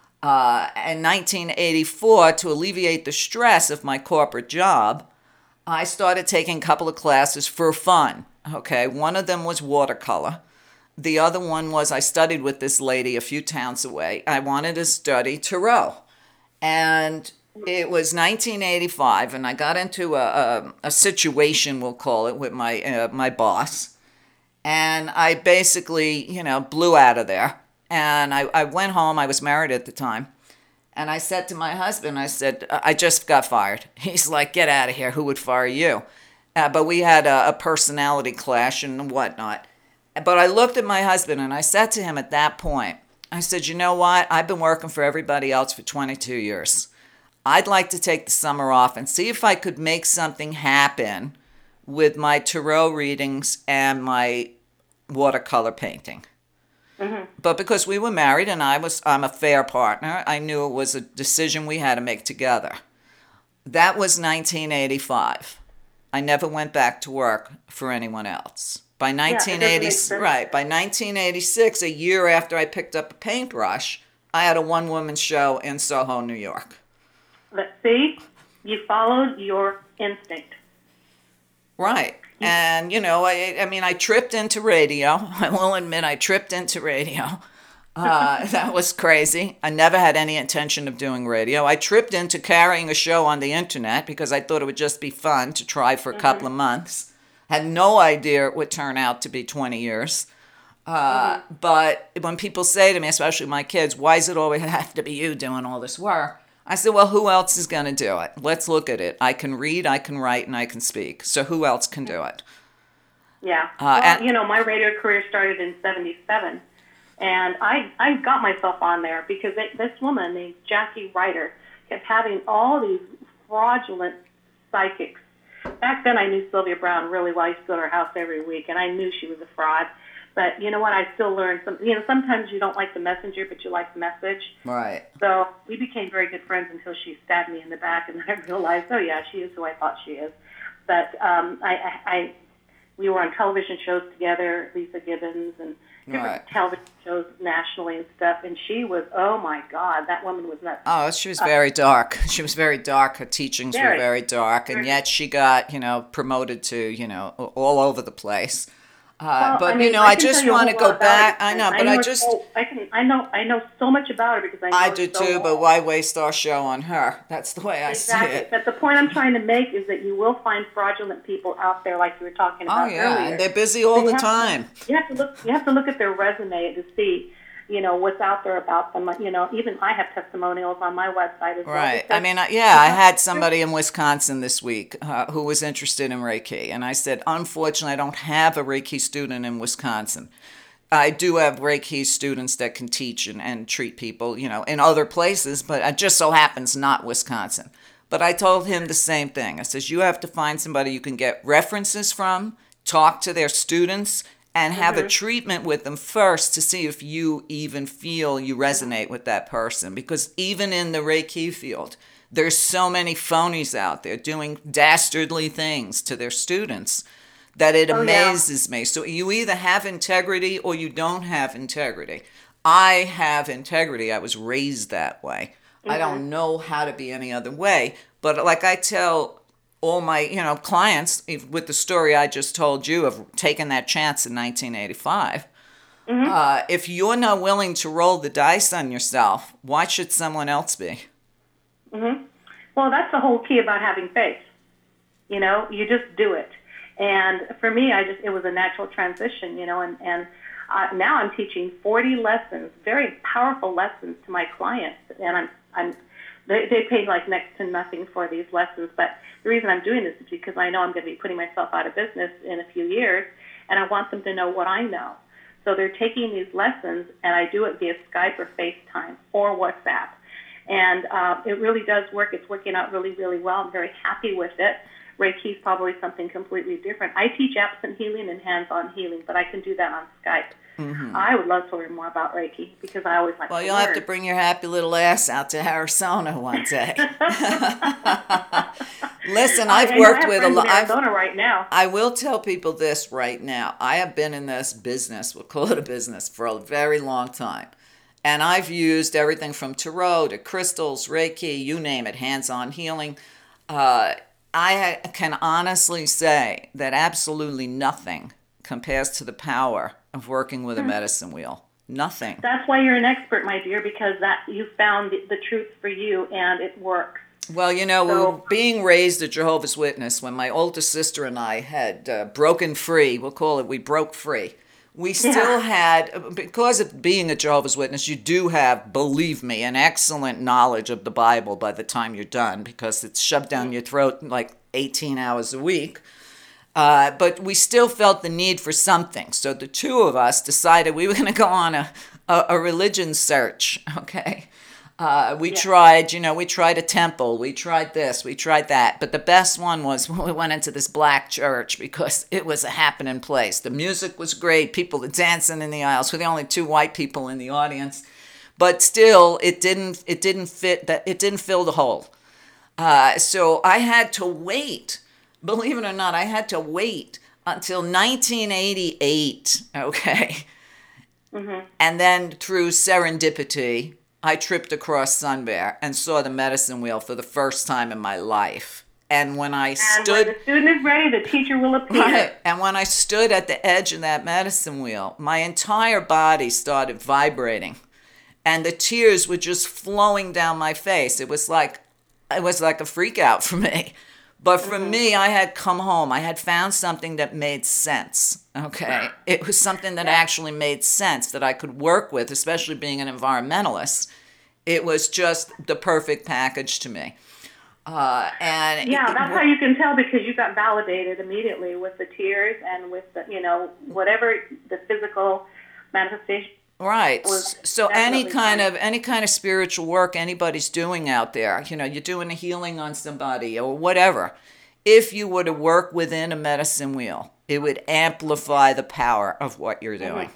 [SPEAKER 2] In 1984, to alleviate the stress of my corporate job, I started taking a couple of classes for fun. Okay, one of them was watercolor. The other one was I studied with this lady a few towns away. I wanted to study tarot. And it was 1985, and I got into a situation, we'll call it, with my boss. And I basically, blew out of there. And I went home. I was married at the time. And I said to my husband, I said, I just got fired. He's like, get out of here. Who would fire you? But we had a personality clash and whatnot. But I looked at my husband and I said to him at that point, I said, you know what? I've been working for everybody else for 22 years. I'd like to take the summer off and see if I could make something happen with my tarot readings and my watercolor painting. Mm-hmm. But because we were married and I'm a fair partner, I knew it was a decision we had to make together. That was 1985. I never went back to work for anyone else. By 1986, a year after I picked up a paintbrush, I had a one-woman show in Soho, New York.
[SPEAKER 3] Let's see, you followed your instinct.
[SPEAKER 2] Right. And, I mean, I tripped into radio. I will admit I tripped into radio. That was crazy. I never had any intention of doing radio. I tripped into carrying a show on the internet because I thought it would just be fun to try for a couple of months. Had no idea it would turn out to be 20 years. But when people say to me, especially my kids, why does it always have to be you doing all this work? I said, well, who else is going to do it? Let's look at it. I can read, I can write, and I can speak. So who else can do it?
[SPEAKER 3] Yeah. My radio career started in 1977. And I got myself on there because this woman named Jackie Ryder kept having all these fraudulent psychics. Back then I knew Sylvia Brown really well. I used to go to her house every week, and I knew she was a fraud. But you know what? I still learned some. Sometimes you don't like the messenger, but you like the message.
[SPEAKER 2] Right.
[SPEAKER 3] So we became very good friends until she stabbed me in the back, and then I realized, oh yeah, she is who I thought she is. But we were on television shows together, Lisa Gibbons, and different television shows nationally and stuff. And she was, oh my God, that woman was nuts.
[SPEAKER 2] Oh, she was very dark. She was very dark. Her teachings were very dark, and yet she got promoted to all over the place. I just want to go back. I know, but I
[SPEAKER 3] know so much about her because I
[SPEAKER 2] do too, but why waste our show on her? That's the way I see it.
[SPEAKER 3] But the point I'm trying to make is that you will find fraudulent people out there, like you were talking about earlier.
[SPEAKER 2] And they're busy all the time.
[SPEAKER 3] You have to look at their resume to see, what's out there about them. Even I have testimonials on my website as well.
[SPEAKER 2] Right. I mean, I had somebody in Wisconsin this week who was interested in Reiki. And I said, unfortunately, I don't have a Reiki student in Wisconsin. I do have Reiki students that can teach and treat people, in other places, but it just so happens not Wisconsin. But I told him the same thing. I says, you have to find somebody you can get references from, talk to their students, and have a treatment with them first to see if you even feel you resonate with that person. Because even in the Reiki field, there's so many phonies out there doing dastardly things to their students that it amazes me. So you either have integrity or you don't have integrity. I have integrity. I was raised that way. I don't know how to be any other way. But like I tell all my, clients, with the story I just told you of taking that chance in 1985, if you're not willing to roll the dice on yourself, why should someone else be?
[SPEAKER 3] Well, that's the whole key about having faith. You just do it. And for me, it was a natural transition, and now I'm teaching 40 lessons, very powerful lessons to my clients, and they pay like next to nothing for these lessons. But the reason I'm doing this is because I know I'm going to be putting myself out of business in a few years, and I want them to know what I know. So they're taking these lessons, and I do it via Skype or FaceTime or WhatsApp. And it really does work. It's working out really, really well. I'm very happy with it. Reiki is probably something completely different. I teach absent healing and hands-on healing, but I can do that on Skype. I would love to learn more about Reiki because I always like to learn.
[SPEAKER 2] Well, you'll have to bring your happy little ass out to Arizona one day. Listen, I've worked with a lot.
[SPEAKER 3] Arizona right now.
[SPEAKER 2] I will tell people this right now. I have been in this business, we'll call it a business, for a very long time. And I've used everything from tarot to crystals, Reiki, you name it, hands-on healing. I can honestly say that absolutely nothing compares to the power of working with a medicine wheel. Nothing.
[SPEAKER 3] That's why you're an expert, my dear, because you found the truth for you and it works.
[SPEAKER 2] Well, being raised a Jehovah's Witness, when my older sister and I had broken free, we broke free. we still had, because of being a Jehovah's Witness, you do have, believe me, an excellent knowledge of the Bible by the time you're done, because it's shoved down your throat like 18 hours a week. But we still felt the need for something. So the two of us decided we were going to go on a religion search, okay? We tried a temple, we tried this, we tried that. But the best one was when we went into this black church, because it was a happening place. The music was great, people were dancing in the aisles. We're the only two white people in the audience. But still, it didn't fill the hole. So I had to wait, believe it or not, I had to wait until 1988, okay? Mm-hmm. And then through serendipity, I tripped across Sun Bear and saw the medicine wheel for the first time in my life. And when I stood...
[SPEAKER 3] when the student is ready, the teacher will appear.
[SPEAKER 2] Right. And when I stood at the edge of that medicine wheel, my entire body started vibrating. And the tears were just flowing down my face. It was like a freak out for me. But for me, I had come home. I had found something that made sense, okay? It was something that actually made sense that I could work with, especially being an environmentalist. It was just the perfect package to me.
[SPEAKER 3] That's how you can tell, because you got validated immediately with the tears and with the, whatever the physical manifestation.
[SPEAKER 2] Right. So any kind of spiritual work anybody's doing out there, you're doing a healing on somebody or whatever, if you were to work within a medicine wheel, it would amplify the power of what you're doing.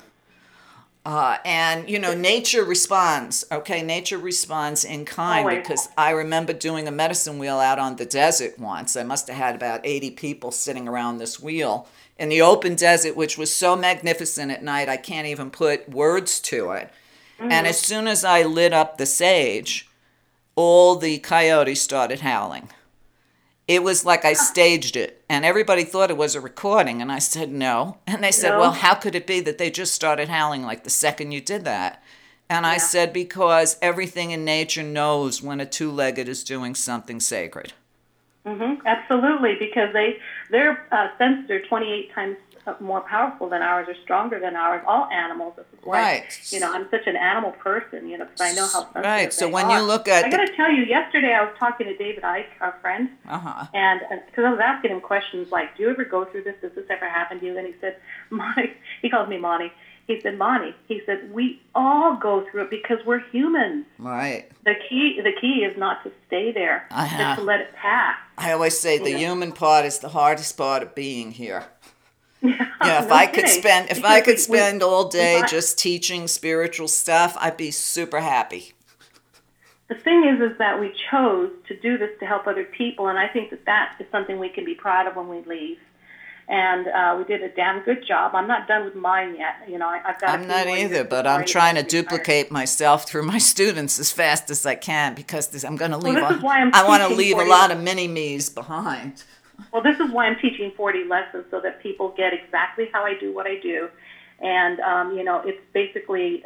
[SPEAKER 2] And nature responds. Okay, nature responds in kind.
[SPEAKER 3] Always.
[SPEAKER 2] Because I remember doing a medicine wheel out on the desert once. I must have had about 80 people sitting around this wheel in the open desert, which was so magnificent at night, I can't even put words to it. Mm-hmm. And as soon as I lit up the sage, all the coyotes started howling. It was like I staged it, and everybody thought it was a recording, and I said no. And they said, well, how could it be that they just started howling like the second you did that? And I said, because everything in nature knows when a two-legged is doing something sacred.
[SPEAKER 3] Mm-hmm. Absolutely, because their senses are 28 times more powerful than ours, or stronger than ours. All animals. This is why,
[SPEAKER 2] right.
[SPEAKER 3] I'm such an animal person, because I know how sensitive
[SPEAKER 2] right. So
[SPEAKER 3] they
[SPEAKER 2] when
[SPEAKER 3] are.
[SPEAKER 2] you look at...
[SPEAKER 3] I got to tell you, yesterday I was talking to David Icke, our friend, and because I was asking him questions like, do you ever go through this? Does this ever happen to you? And he said, Monty, he calls me Monty. He said, Monty, we all go through it because we're humans.
[SPEAKER 2] Right.
[SPEAKER 3] The key is not to stay there, just to let it pass.
[SPEAKER 2] I always say the human part is the hardest part of being here. If
[SPEAKER 3] No
[SPEAKER 2] I could spend all day just teaching spiritual stuff, I'd be super happy.
[SPEAKER 3] The thing is that we chose to do this to help other people, and I think that is something we can be proud of when we leave. And we did a damn good job. I'm not done with mine yet. I've got.
[SPEAKER 2] I'm not either, but I'm trying to duplicate myself through my students as fast as I can, because I'm going to leave. I want to leave a lot of mini-me's behind.
[SPEAKER 3] Well, this is why I'm teaching 40 lessons, so that people get exactly how I do what I do. And, it's basically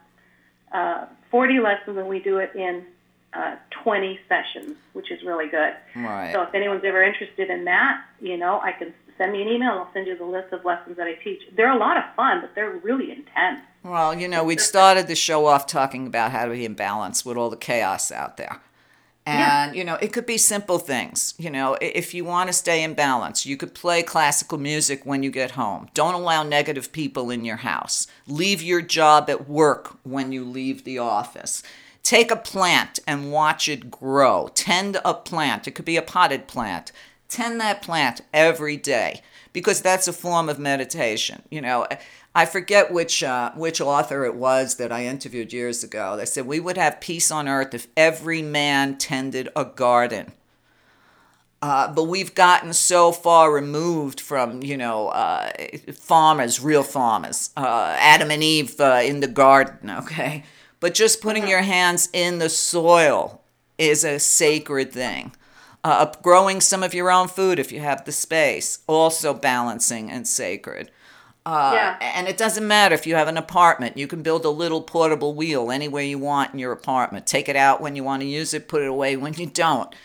[SPEAKER 3] 40 lessons, and we do it in 20 sessions, which is really good.
[SPEAKER 2] Right.
[SPEAKER 3] So if anyone's ever interested in that, I can send me an email, and I'll send you the list of lessons that I teach. They're a lot of fun, but they're really intense.
[SPEAKER 2] Well, we started the show off talking about how to be in balance with all the chaos out there. And, it could be simple things. If you want to stay in balance, you could play classical music when you get home. Don't allow negative people in your house. Leave your job at work when you leave the office. Take a plant and watch it grow. Tend a plant. It could be a potted plant. Tend that plant every day, because that's a form of meditation. I forget which author it was that I interviewed years ago. They said we would have peace on earth if every man tended a garden. But we've gotten so far removed from, farmers, real farmers, Adam and Eve in the garden, okay? But just putting your hands in the soil is a sacred thing. Growing some of your own food if you have the space, also balancing and sacred. And it doesn't matter if you have an apartment. You can build a little portable wheel anywhere you want in your apartment. Take it out when you want to use it, put it away when you don't.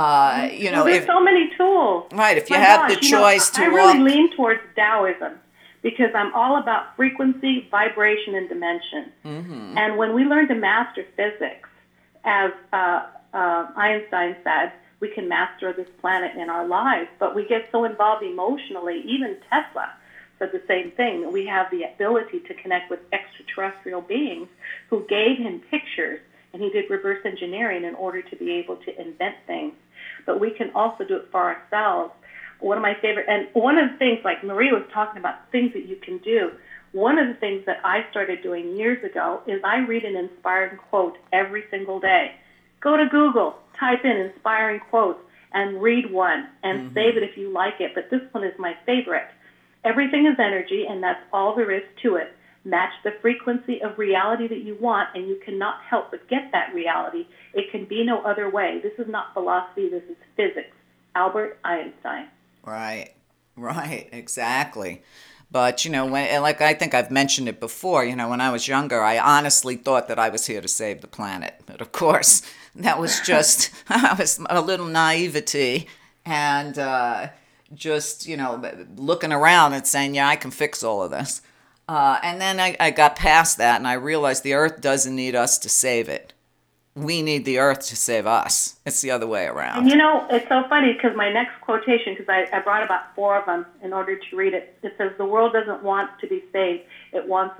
[SPEAKER 3] There's so many tools.
[SPEAKER 2] Right, if you have the choice to
[SPEAKER 3] I really lean towards Taoism, because I'm all about frequency, vibration, and dimension. Mm-hmm. And when we learn to master physics, as Einstein said, we can master this planet in our lives, but we get so involved emotionally. Even Tesla said the same thing, that we have the ability to connect with extraterrestrial beings who gave him pictures, and he did reverse engineering in order to be able to invent things. But we can also do it for ourselves. One of my favorite, and one of the things, like Maria was talking about, things that you can do. One of the things that I started doing years ago is I read an inspiring quote every single day. Go to Google, type in inspiring quotes, and read one, and save it if you like it. But this one is my favorite. Everything is energy, and that's all there is to it. Match the frequency of reality that you want, and you cannot help but get that reality. It can be no other way. This is not philosophy. This is physics. Albert Einstein.
[SPEAKER 2] Right, exactly. But, like I think I've mentioned it before, when I was younger, I honestly thought that I was here to save the planet. But, of course, that was just, I was a little naivety and just, looking around and saying, yeah, I can fix all of this. And then I got past that and I realized the Earth doesn't need us to save it. We need the Earth to save us. It's the other way around.
[SPEAKER 3] And it's so funny because my next quotation, because I brought about 4 of them in order to read it. It says, "The world doesn't want to be saved. It wants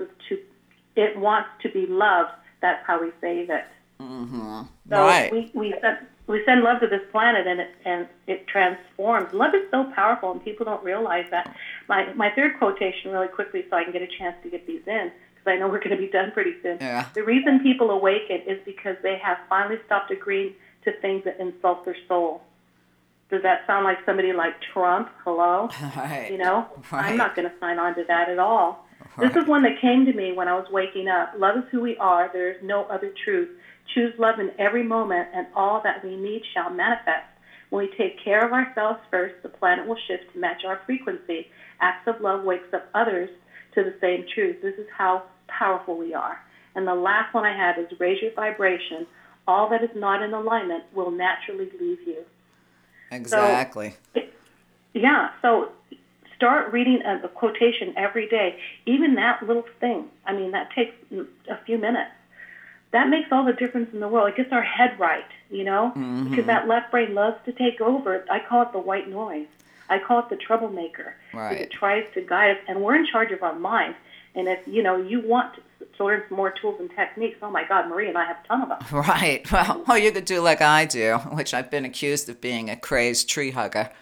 [SPEAKER 3] to be loved. That's how we save it."
[SPEAKER 2] Mm-hmm.
[SPEAKER 3] So
[SPEAKER 2] right.
[SPEAKER 3] we send love to this planet, and it transforms. Love is so powerful, and people don't realize that. My third quotation, really quickly, so I can get a chance to get these in, because I know we're going to be done pretty soon.
[SPEAKER 2] Yeah.
[SPEAKER 3] The reason people awaken is because they have finally stopped agreeing to things that insult their soul. Does that sound like somebody like Trump? Hello?
[SPEAKER 2] Right.
[SPEAKER 3] Right. I'm not going to sign on to that at all.
[SPEAKER 2] Right.
[SPEAKER 3] This is one that came to me when I was waking up. Love is who we are. There is no other truth. Choose love in every moment, and all that we need shall manifest. When we take care of ourselves first, the planet will shift to match our frequency. Acts of love wakes up others to the same truth. This is how powerful we are. And the last one I have is raise your vibration. All that is not in alignment will naturally leave you.
[SPEAKER 2] Exactly.
[SPEAKER 3] So start reading a quotation every day. Even that little thing, that takes a few minutes. That makes all the difference in the world. It gets our head right,
[SPEAKER 2] Mm-hmm.
[SPEAKER 3] because that left brain loves to take over. I call it the white noise. I call it the troublemaker.
[SPEAKER 2] Right.
[SPEAKER 3] It tries to guide us, and we're in charge of our mind. And if, you want to learn some more tools and techniques, oh, my God, Marie and I have a ton of them.
[SPEAKER 2] Right. Well, you could do like I do, which I've been accused of being a crazed tree hugger.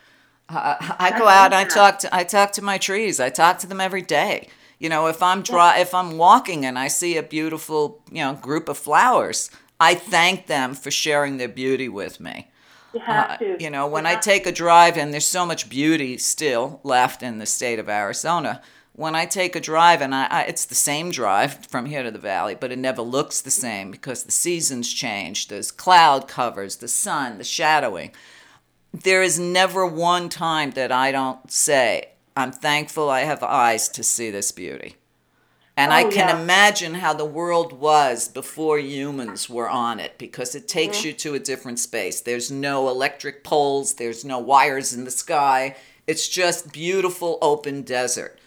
[SPEAKER 2] I go out and I talk to my trees. I talk to them every day. If I'm walking and I see a beautiful, group of flowers, I thank them for sharing their beauty with me.
[SPEAKER 3] You have to.
[SPEAKER 2] When I take a drive, and there's so much beauty still left in the state of Arizona, when I take a drive, and it's the same drive from here to the valley, but it never looks the same because the seasons change. There's cloud covers, the sun, the shadowing. There is never one time that I don't say, I'm thankful I have eyes to see this beauty. And I can imagine how the world was before humans were on it, because it takes you to a different space. There's no electric poles. There's no wires in the sky. It's just beautiful open desert.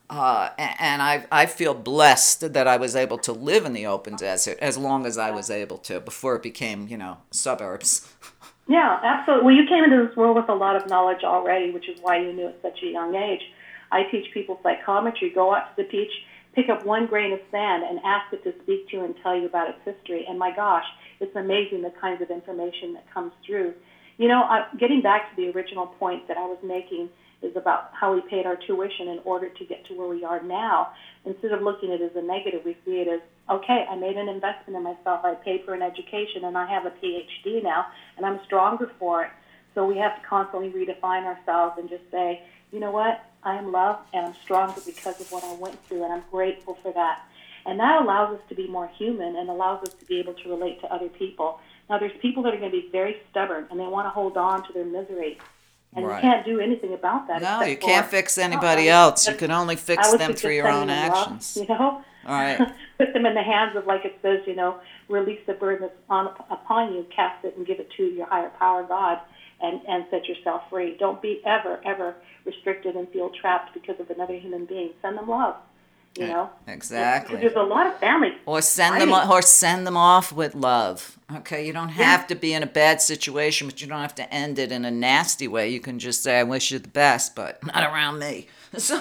[SPEAKER 2] And I feel blessed that I was able to live in the open desert as long as I was able to before it became, suburbs.
[SPEAKER 3] Yeah, absolutely. Well, you came into this world with a lot of knowledge already, which is why you knew at such a young age. I teach people psychometry. Go out to the beach, pick up one grain of sand, and ask it to speak to you and tell you about its history. And my gosh, it's amazing the kinds of information that comes through. Getting back to the original point that I was making is about how we paid our tuition in order to get to where we are now. Instead of looking at it as a negative, we see it as, okay, I made an investment in myself. I paid for an education, and I have a PhD now, and I'm stronger for it. So we have to constantly redefine ourselves and just say, you know what? I am loved, and I'm stronger because of what I went through, and I'm grateful for that. And that allows us to be more human and allows us to be able to relate to other people. Now, there's people that are going to be very stubborn, and they want to hold on to their misery. And
[SPEAKER 2] right.
[SPEAKER 3] You can't do anything about that.
[SPEAKER 2] No, you can't fix anybody else. You can only fix them through your own actions.
[SPEAKER 3] Love,
[SPEAKER 2] All right.
[SPEAKER 3] Put them in the hands of, like it says, release the burden that's upon you, cast it and give it to your higher power, God. and set yourself free. Don't be ever restricted and feel trapped because of another human being. Send them love. You know,
[SPEAKER 2] exactly.
[SPEAKER 3] There's a lot of family.
[SPEAKER 2] Or send them off with love. Okay, you don't have to be in a bad situation, but you don't have to end it in a nasty way. You can just say, "I wish you the best, but not around me." So,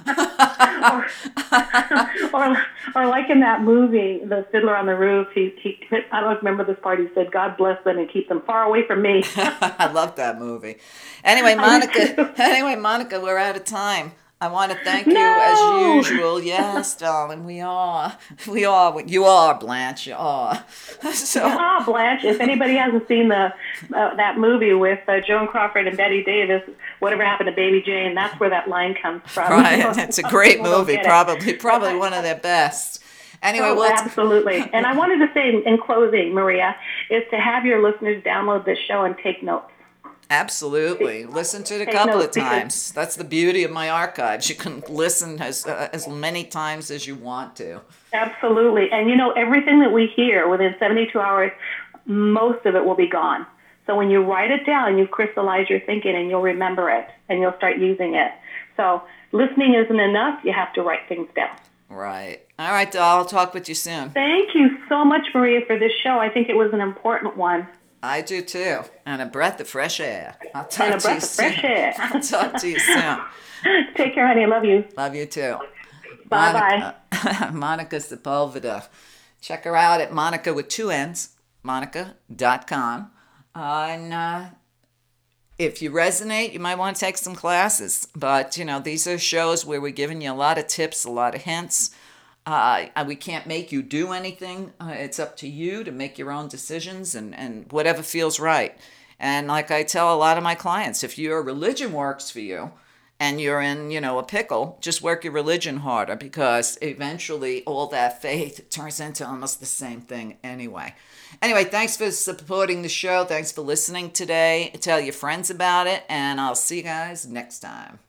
[SPEAKER 3] or like in that movie, The Fiddler on the Roof. He I don't remember this part. He said, "God bless them and keep them far away from me."
[SPEAKER 2] I love that movie. Anyway, Monica, we're out of time. I want to thank you as usual. Yes, darling, we are. You are, Blanche. You are. So.
[SPEAKER 3] Yeah, Blanche. If anybody hasn't seen that movie with Joan Crawford and Bette Davis, Whatever Happened to Baby Jane, that's where that line comes from.
[SPEAKER 2] Right. It's a great movie. Probably one of their best. Anyway,
[SPEAKER 3] absolutely. And I wanted to say in closing, Maria, is to have your listeners download this show and take notes.
[SPEAKER 2] Absolutely. Listen to it a couple of times. That's the beauty of my archives. You can listen as many times as you want to.
[SPEAKER 3] Absolutely. And, everything that we hear within 72 hours, most of it will be gone. So when you write it down, you crystallize your thinking and you'll remember it and you'll start using it. So listening isn't enough. You have to write things down.
[SPEAKER 2] Right. All right, doll. I'll talk with you soon.
[SPEAKER 3] Thank you so much, Maria, for this show. I think it was an important one.
[SPEAKER 2] I do too. And a breath of fresh air. I'll talk to you soon.
[SPEAKER 3] Fresh air.
[SPEAKER 2] I'll talk to you soon.
[SPEAKER 3] Take care, honey. Love you.
[SPEAKER 2] Love you too.
[SPEAKER 3] Bye-bye.
[SPEAKER 2] Monica Sepulveda. Check her out at Monica with 2 N's, monica.com. And if you resonate, you might want to take some classes. But, these are shows where we're giving you a lot of tips, a lot of hints. We can't make you do anything. It's up to you to make your own decisions and whatever feels right. And like I tell a lot of my clients, if your religion works for you and you're in, a pickle, just work your religion harder because eventually all that faith turns into almost the same thing anyway. Anyway, thanks for supporting the show. Thanks for listening today. Tell your friends about it, and I'll see you guys next time.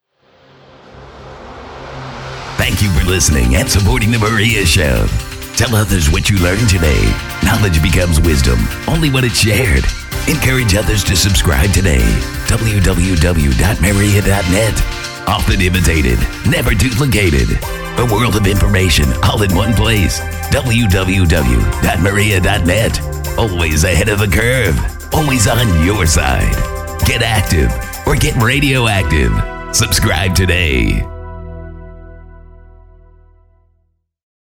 [SPEAKER 4] Thank you for listening and supporting The Maria Show. Tell others what you learned today. Knowledge becomes wisdom only when it's shared. Encourage others to subscribe today. www.maria.net. Often imitated, never duplicated. A world of information all in one place. www.maria.net. Always ahead of the curve. Always on your side. Get active or get radioactive. Subscribe today.